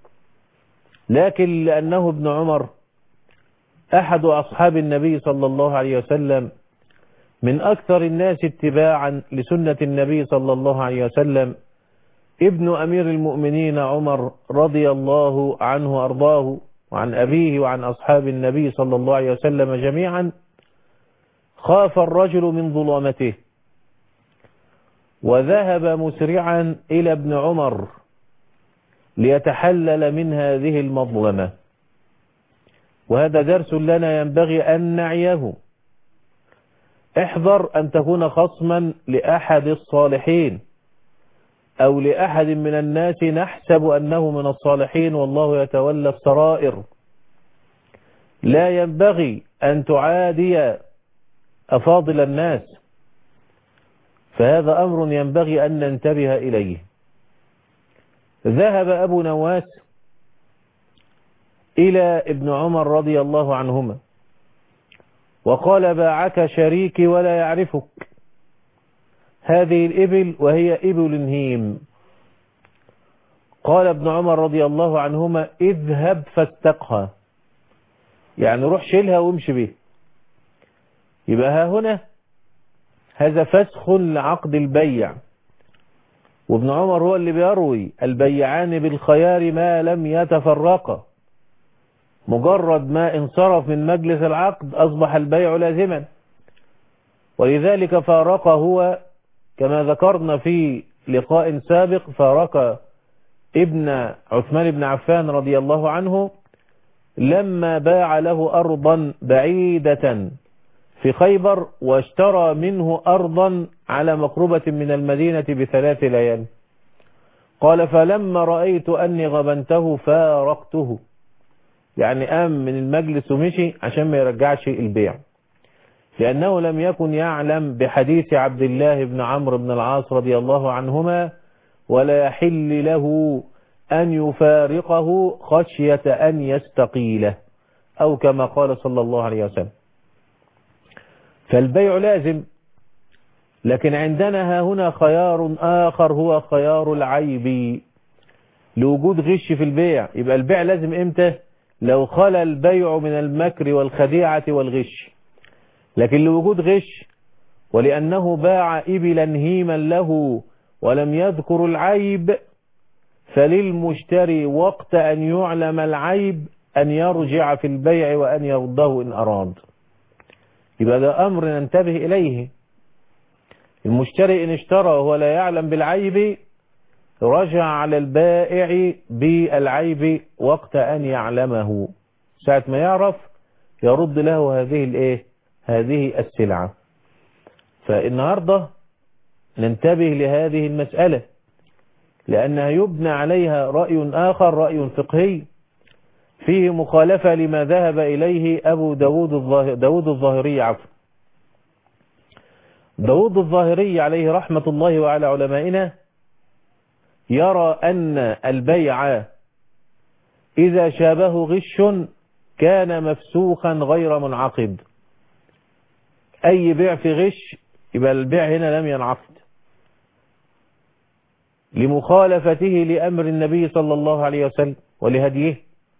Speaker 1: لكن لأنه ابن عمر أحد أصحاب النبي صلى الله عليه وسلم، من أكثر الناس اتباعا لسنة النبي صلى الله عليه وسلم، ابن أمير المؤمنين عمر رضي الله عنه وأرضاه، وعن أبيه وعن أصحاب النبي صلى الله عليه وسلم جميعا، خاف الرجل من ظلامته وذهب مسرعا إلى ابن عمر ليتحلل من هذه المظلمة. وهذا درس لنا ينبغي أن نعيه. احذر أن تكون خصما لأحد الصالحين أو لأحد من الناس نحسب أنه من الصالحين والله يتولى السرائر. لا ينبغي أن تعادي أفاضل الناس، فهذا أمر ينبغي أن ننتبه إليه. ذهب أبو نواس إلى ابن عمر رضي الله عنهما وقال: باعك شريكي ولا يعرفك، هذه الإبل وهي إبل هيم. قال ابن عمر رضي الله عنهما: اذهب فاستقها، يعني روح شيلها وامشي بيه. يبقى ها هنا هذا فسخ لعقد البيع، وابن عمر هو اللي بيروي: البيعان بالخيار ما لم يتفرقا، مجرد ما انصرف من مجلس العقد أصبح البيع لازما. ولذلك فارق هو كما ذكرنا في لقاء سابق، فارق ابن عثمان بن عفان رضي الله عنه لما باع له أرضا بعيدة في خيبر، واشترى منه أرضا على مقربة من المدينة بثلاث ليال. قال: فلما رأيت أني غبنته فارقته، يعني قام من المجلس ومشي عشان ما يرجعش البيع. لأنه لم يكن يعلم بحديث عبد الله بن عمرو بن العاص رضي الله عنهما ولا يحل له أن يفارقه خشية أن يستقيله أو كما قال صلى الله عليه وسلم. فالبيع لازم، لكن عندنا ها هنا خيار آخر هو خيار العيب لوجود غش في البيع. يبقى البيع لازم إمتى؟ لو خلى البيع من المكر والخديعة والغش. لكن لوجود غش ولأنه باع إبلا هيما له ولم يذكر العيب فللمشتري وقت أن يعلم العيب أن يرجع في البيع وأن يرده إن أراد. يبقى ده أمر ننتبه إليه. المشتري إن اشترى وهو لا يعلم بالعيب رجع على البائع بالعيب وقت أن يعلمه. ساعة ما يعرف يرد له هذه الايه هذه السلعة. فالنهاردة ننتبه لهذه المسألة لأنها يبنى عليها رأي آخر، رأي فقهي فيه مخالفة لما ذهب إليه أبو داود الظاهري داود الظاهري عفوا داود الظاهري عليه رحمة الله وعلى علمائنا يرى أن البيع إذا شابه غش كان مفسوخا غير منعقد. أي بيع في غش يبقى البيع هنا لم ينعقد لمخالفته لأمر النبي صلى الله عليه وسلم ولهديه.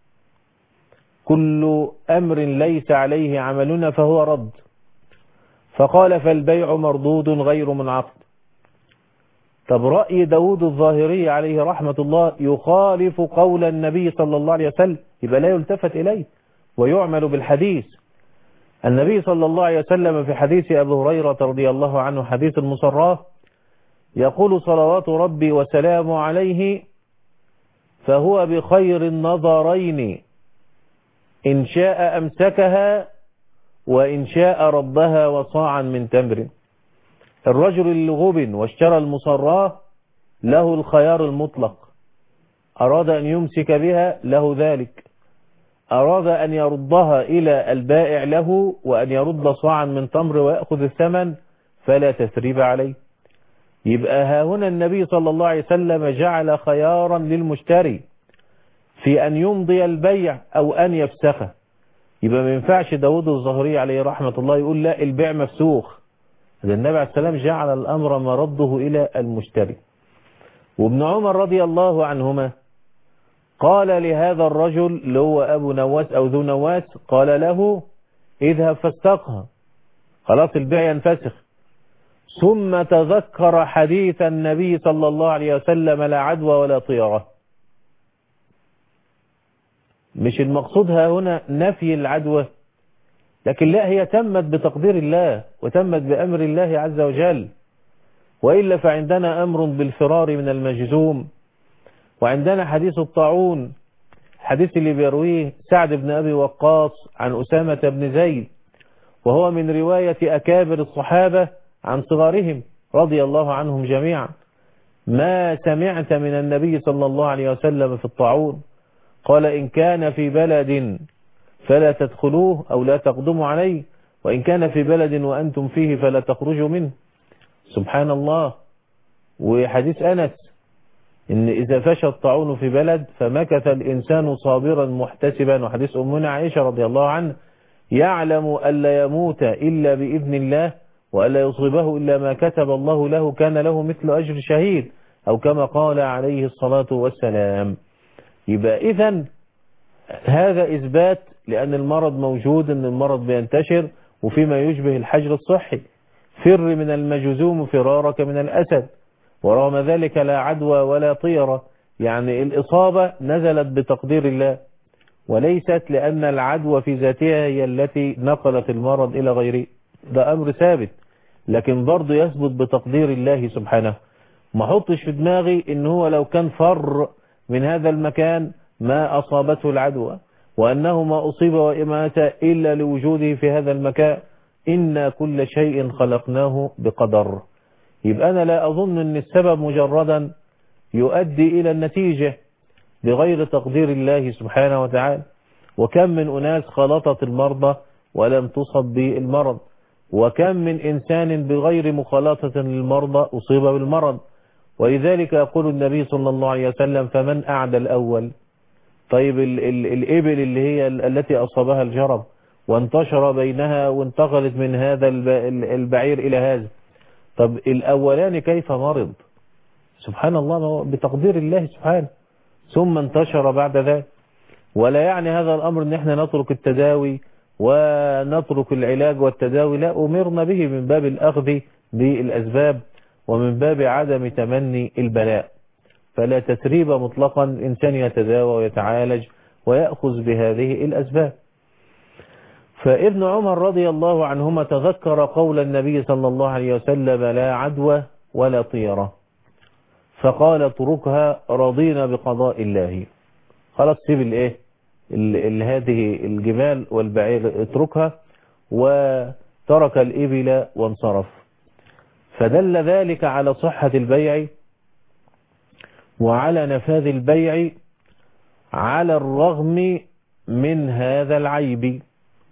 Speaker 1: كل أمر ليس عليه عملنا فهو رد، فقال فالبيع مردود غير منعقد. طب رأي داود الظاهري عليه رحمة الله يخالف قول النبي صلى الله عليه وسلم، يبقى لا يلتفت إليه ويعمل بالحديث. النبي صلى الله عليه وسلم في حديث أبي هريرة رضي الله عنه حديث المصراه يقول صلوات ربي وسلامه عليه فهو بخير النظرين إن شاء أمسكها وإن شاء ردها وصاعا من تمر. الرجل اللي غبن واشترى المصراه له الخيار المطلق، أراد أن يمسك بها له ذلك، أراد أن يردها إلى البائع له وأن يرد صاعا من تمر ويأخذ الثمن فلا تثريب عليه. يبقى ها هنا النبي صلى الله عليه وسلم جعل خيارا للمشتري في أن يمضي البيع أو أن يفسخه. يبقى ما ينفعش داود الظاهري عليه رحمة الله يقول لا البيع مفسوخ. النبي عليه السلام جعل الأمر مرده إلى المشتري. وابن عمر رضي الله عنهما قال لهذا الرجل اللي هو أبو نواس أو ذو نواس قال له اذهب فاستقها، خلاص البيع ينفسخ. ثم تذكر حديث النبي صلى الله عليه وسلم لا عدوى ولا طيرة. مش المقصود ها هنا نفي العدوى، لكن لا هي تمت بتقدير الله وتمت بأمر الله عز وجل. وإلا فعندنا أمر بالفرار من المجذوم، وعندنا حديث الطاعون حديث اللي بيرويه سعد بن أبي وقاص عن أسامة بن زيد، وهو من رواية أكابر الصحابة عن صغارهم رضي الله عنهم جميعا. ما سمعت من النبي صلى الله عليه وسلم في الطاعون؟ قال إن كان في بلد فلا تدخلوه أو لا تقدموا عليه، وإن كان في بلد وأنتم فيه فلا تخرجوا منه. سبحان الله. وحديث أنس إن إذا فشى الطاعون في بلد فمكث الإنسان صابرا محتسبا، وحديث أمنا عائشة رضي الله عنها يعلم ألا يموت إلا بإذن الله وألا يصيبه إلا ما كتب الله له كان له مثل أجر شهيد، أو كما قال عليه الصلاة والسلام. يبقى إذن هذا إثبات لأن المرض موجود، أن المرض بينتشر، وفيما يشبه الحجر الصحي فر من المجذوم فرارك من الأسد، ورغم ذلك لا عدوى ولا طيرة. يعني الإصابة نزلت بتقدير الله وليست لأن العدوى في ذاتها هي التي نقلت المرض إلى غيره. ده أمر ثابت، لكن برضه يثبت بتقدير الله سبحانه. ما حطش في دماغي إن هو لو كان فر من هذا المكان ما أصابته العدوى، وأنه ما أصيب وإمات إلا لوجوده في هذا المكان. إنا كل شيء خلقناه بقدر. يبقى أنا لا أظن أن السبب مجردا يؤدي إلى النتيجة بغير تقدير الله سبحانه وتعالى. وكم من أناس خلطت المرضى ولم تصب بالمرض، وكم من إنسان بغير مخالطة للمرضى أصيب بالمرض. ولذلك يقول النبي صلى الله عليه وسلم فمن أعدى الأول. طيب ال ال الإبل اللي هي التي أصابها الجرب وانتشر بينها وانتقلت من هذا البعير إلى هذا، طب الأولان كيف مرض؟ سبحان الله بتقدير الله سبحانه، ثم انتشر بعد ذلك. ولا يعني هذا الأمر ان احنا نترك التداوي ونترك العلاج والتداوي، لا، أمرنا به من باب الأخذ بالأسباب ومن باب عدم تمني البلاء. فلا تسريب مطلقا، إنسان يتداوى ويتعالج ويأخذ بهذه الأسباب. فابن عمر رضي الله عنهما تذكر قول النبي صلى الله عليه وسلم لا عدوى ولا طيرة، فقال اتركها رضينا بقضاء الله. خلاص سيب الايه هذه الجمال والبعير اتركها، وترك الإبل وانصرف. فدل ذلك على صحة البيع وعلى نفاذ البيع على الرغم من هذا العيب.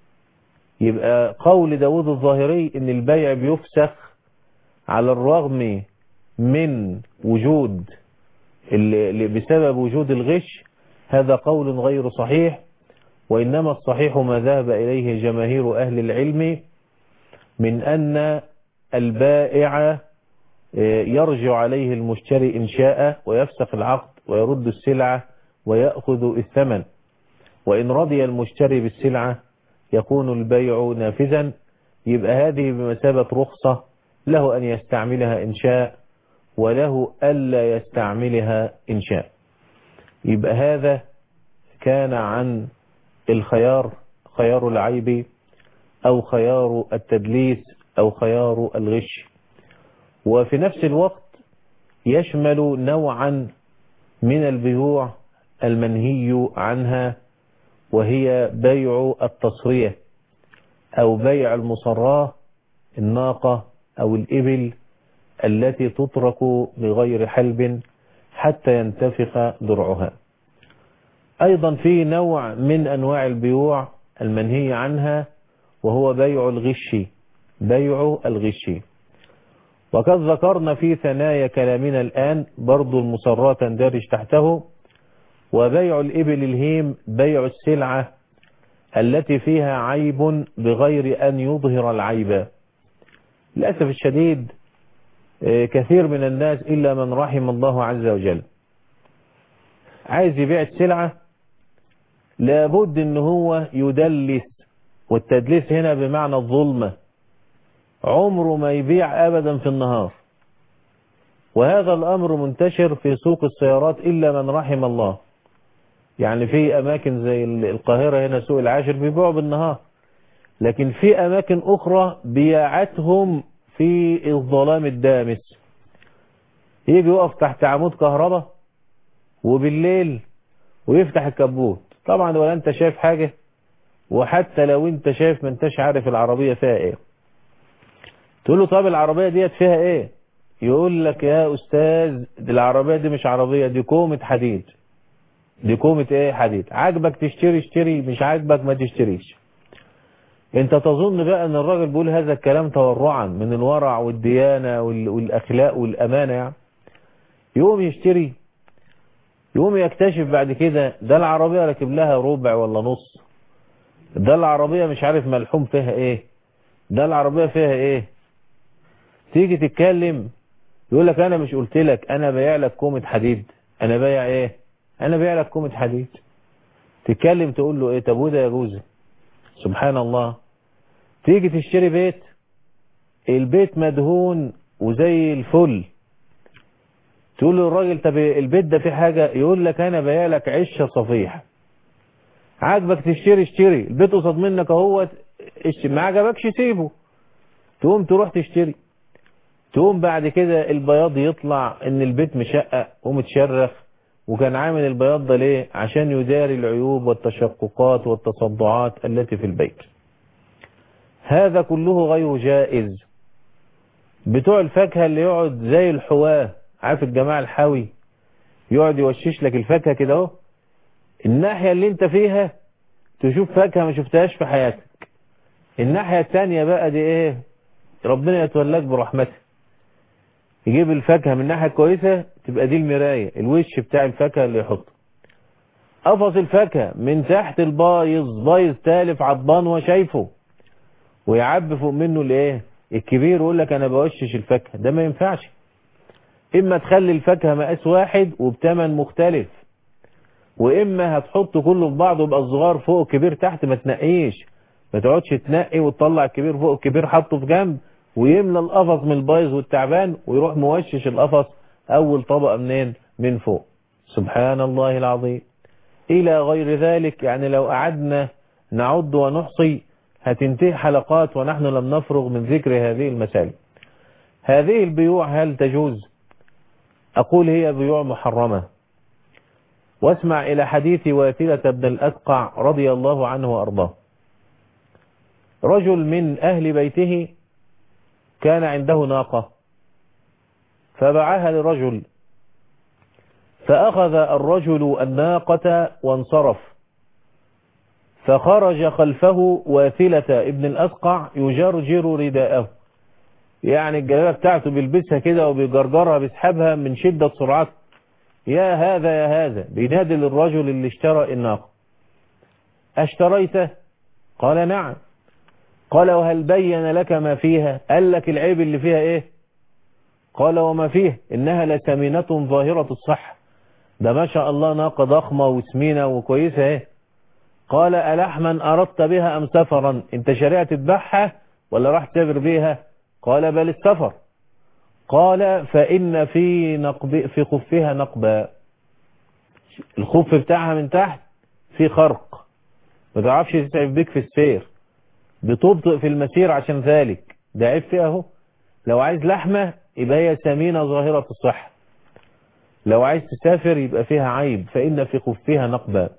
Speaker 1: يبقى قول داود الظاهري ان البيع بيفسخ على الرغم من وجود اللي بسبب وجود الغش، هذا قول غير صحيح. وإنما الصحيح ما ذهب إليه جماهير أهل العلم من أن البائع يرجع عليه المشتري إن شاء ويفسخ العقد ويرد السلعة ويأخذ الثمن، وإن رضي المشتري بالسلعة يكون البيع نافذا. يبقى هذه بمثابة رخصة له أن يستعملها إن شاء وله ألا يستعملها إن شاء. يبقى هذا كان عن الخيار، خيار العيب أو خيار التدليس أو خيار الغش. وفي نفس الوقت يشمل نوعا من البيوع المنهي عنها، وهي بيع التصرية أو بيع المصراه، الناقة أو الإبل التي تترك بغير حلب حتى ينتفخ درعها. أيضا في نوع من أنواع البيوع المنهي عنها وهو بيع الغش، بيع الغش. وقد ذكرنا في ثنايا كلامنا الآن برضو المصرات تندرج تحته. وبيع الإبل الهيم بيع السلعة التي فيها عيب بغير أن يظهر العيب. للأسف الشديد كثير من الناس إلا من رحم الله عز وجل عايز يبيع السلعة، لابد ان هو يدلس، والتدليس هنا بمعنى الظلمة، عمره ما يبيع أبدا في النهار. وهذا الأمر منتشر في سوق السيارات إلا من رحم الله. يعني في أماكن زي القاهرة هنا سوق العاشر بيبيعوا بالنهار، لكن في أماكن أخرى بياعتهم في الظلام الدامس. يجي يقف تحت عمود كهرباء وبالليل ويفتح الكبوت، طبعا ولا انت شايف حاجة، وحتى لو انت شايف ما انتش عارف العربية فيها ايه. تقول له طب العربية ديت فيها ايه؟ يقول لك يا استاذ دي العربية دي مش عربية، دي كومة حديد. دي كومة ايه؟ حديد. عاجبك تشتري اشتري، مش عاجبك ما تشتريش. انت تظن بقى ان الراجل بيقول هذا الكلام تورعا من الورع والديانة والاخلاق والامانة يعني. يقوم يشتري، يقوم يكتشف بعد كده ده العربية راكب لها ربع ولا نص، ده العربية مش عارف ملحوم فيها ايه، ده العربية فيها ايه. تيجي تتكلم يقول لك انا مش قلت لك انا بايع لك كومة حديد؟ انا بايع ايه؟ انا بايع لك كومة حديد. تتكلم تقول له ايه؟ طب وده يجوز؟ سبحان الله. تيجي تشتري بيت، البيت مدهون وزي الفل، تقول له الراجل طب البيت ده فيه حاجة؟ يقول لك انا بايع لك عشة صفيح. عاجبك تشتري اشتري، البيت قصاد منك اهو، ما عجبكش سيبه. تقوم تروح تشتري، تقوم بعد كده البياض يطلع ان البيت مشقق ومتشرخ، وكان عامل البياض ده ليه؟ عشان يداري العيوب والتشققات والتصدعات التي في البيت. هذا كله غير جائز. بتوع الفاكهة اللي يقعد زي الحواه، عارف الجماعة الحاوي، يقعد يوشش لك الفاكهة كده اهو، الناحية اللي انت فيها تشوف فاكهة ما شفتهاش في حياتك، الناحية التانية بقى دي ايه؟ ربنا يتولاك برحمته، يجيب الفاكهة من ناحية كويسة تبقى دي المراية الوش بتاع الفاكهة اللي يحطه. قفص الفاكهة من تحت البايظ بايظ تالف عضبان وشايفه، ويعبي فوق منه الايه الكبير ويقول لك انا بوشش الفاكهة. ده ما ينفعش. اما تخلي الفاكهة مقاس واحد وبتمن مختلف، واما هتحط كله في بعضه يبقى الصغار فوق الكبير تحت. ما تنقيش، ما تقعدش تنقي وتطلع الكبير فوق الكبير حطه في جنب ويملى القفص من البايظ والتعبان ويروح موشش القفص اول طبقة منين من فوق. سبحان الله العظيم. الى غير ذلك. يعني لو قعدنا نعد ونحصي هتنتهي حلقات ونحن لم نفرغ من ذكر هذه المسائل. هذه البيوع هل تجوز؟ أقول هي بيوع محرمة. واسمع إلى حديث واثلة بن الأسقع رضي الله عنه وأرضاه. رجل من أهل بيته كان عنده ناقة فباعها لرجل، فأخذ الرجل الناقة وانصرف، فخرج خلفه واثلة ابن الأسقع يجرجر رداءه، يعني الجلابة بتاعته بيلبسها كده وبيجرجرها بيسحبها من شدة سرعته. يا هذا يا هذا، بينادي للرجل اللي اشترى الناقة: اشتريته؟ قال نعم. قال وهل بين لك ما فيها؟ قال لك العيب اللي فيها ايه؟ قال وما فيه؟ انها لسمينة ظاهرة الصحة. ده ما شاء الله ناقة ضخمة وسمينة وكويسة ايه. قال ألحما أردت بها أم سفرا؟ انت شريعة تذبحها ولا راح تسافر بيها؟ قال بل السفر. قال فإن في نقب في خفها نقبا، الخف بتاعها من تحت في خرق، ما تعرفش تتعب بيك في السير، بتبطئ في المسير، عشان ذلك ده عيب فيها اهو. لو عايز لحمة يبقى هي سمينة ظاهرة الصحة، لو عايز تسافر يبقى فيها عيب، فإن في خفها نقبا.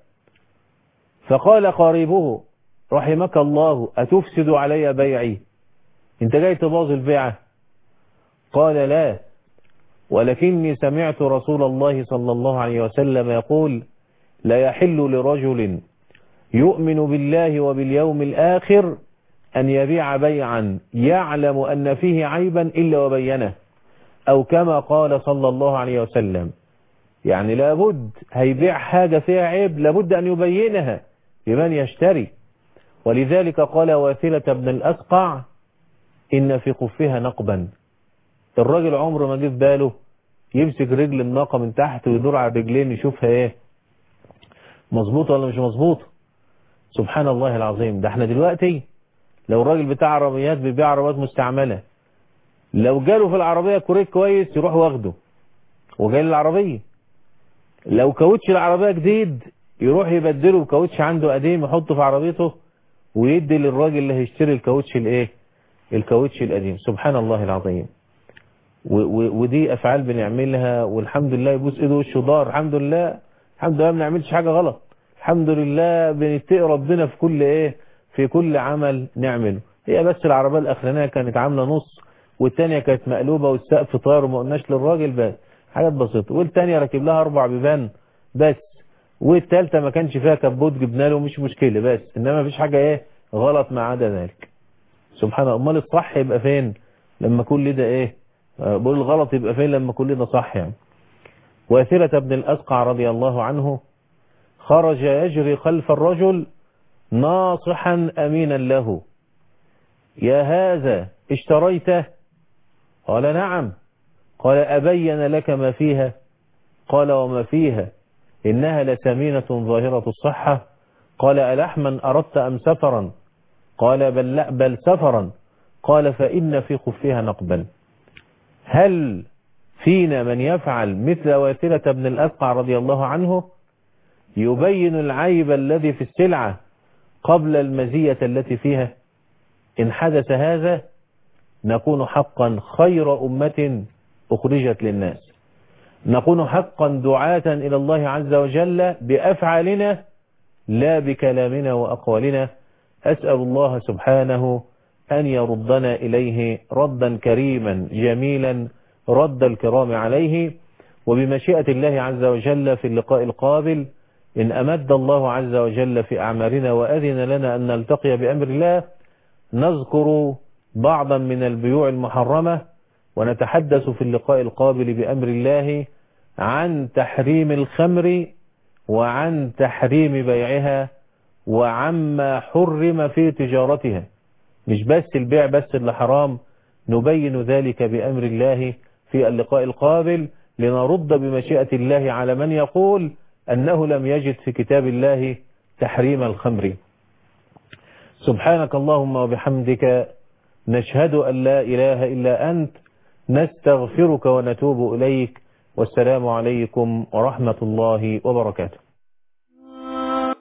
Speaker 1: فقال قريبه رحمك الله أتفسد علي بيعي؟ انت جاي تبوظ البيعة؟ قال لا، ولكني سمعت رسول الله صلى الله عليه وسلم يقول لا يحل لرجل يؤمن بالله وباليوم الآخر أن يبيع بيعا يعلم أن فيه عيبا إلا وبينه، أو كما قال صلى الله عليه وسلم. يعني لابد هيبيع حاجة فيها عيب لابد أن يبينها لمن يشتري. ولذلك قال واثلة بن الأسقع إن في خفها نقبا. الراجل عمره ما جه في باله يمسك رجل الناقة من تحت ويدور على الرجلين يشوفها ايه مظبوطة ولا مش مظبوطة. سبحان الله العظيم. ده احنا دلوقتي لو الراجل بتاع عربيات بيبيع عربيات مستعملة، لو جاله في العربية كوريك كويس يروح واخده وجاي العربية، لو كاوتش العربية جديد يروح يبدله بكاوتش عنده قديم يحطه في عربيته ويدي للراجل اللي هيشتري الكاوتش الايه الكاوتش القديم. سبحان الله العظيم. ودي افعال بنعملها والحمد لله يبوس ايده وشه ضار. الحمد لله الحمد لله ما بنعملش حاجه غلط، الحمد لله بنتقي ربنا في كل ايه في كل عمل نعمله. هي بس العربيه الاخرانيه كانت عامله نص والثانيه كانت مقلوبه والسقف طاير وما قلناش للراجل، بس حاجات بسيطه. والثانيه راكب لها اربع بيبان بس، والثالثه ما كانش فيها كبوت جبنا له مش مشكله، بس انما مفيش حاجه ايه غلط ما عدا ذلك. سبحان الله. امال الصح يبقى فين لما كل ده ايه بقول الغلط يبقى فين لما كل ده صح يعني. واثلة بن الأسقع رضي الله عنه خرج يجري خلف الرجل ناصحا أمينا له: يا هذا اشتريته؟ قال نعم. قال أبين لك ما فيها؟ قال وما فيها؟ إنها لسمينة ظاهرة الصحة. قال ألحما أردت أم سفرا؟ قال بل لا بل سفرا. قال فإن في خفها نقبا. هل فينا من يفعل مثل واثلة بن الأسقع رضي الله عنه يبين العيب الذي في السلعة قبل المزية التي فيها؟ إن حدث هذا نكون حقا خير أمة أخرجت للناس، نكون حقا دعاة إلى الله عز وجل بأفعالنا لا بكلامنا وأقوالنا. أسأل الله سبحانه أن يردنا إليه ردا كريما جميلا رد الكرام عليه. وبمشيئة الله عز وجل في اللقاء القابل إن أمد الله عز وجل في أعمارنا وأذن لنا أن نلتقي بأمر الله نذكر بعضا من البيوع المحرمة، ونتحدث في اللقاء القابل بأمر الله عن تحريم الخمر وعن تحريم بيعها وعما حرم في تجارتها. مش بس البيع بس اللي حرام، نبين ذلك بأمر الله في اللقاء القابل، لنرد بمشيئة الله على من يقول أنه لم يجد في كتاب الله تحريم الخمر. سبحانك اللهم وبحمدك، نشهد أن لا إله إلا أنت، نستغفرك ونتوب إليك، والسلام عليكم ورحمة الله وبركاته.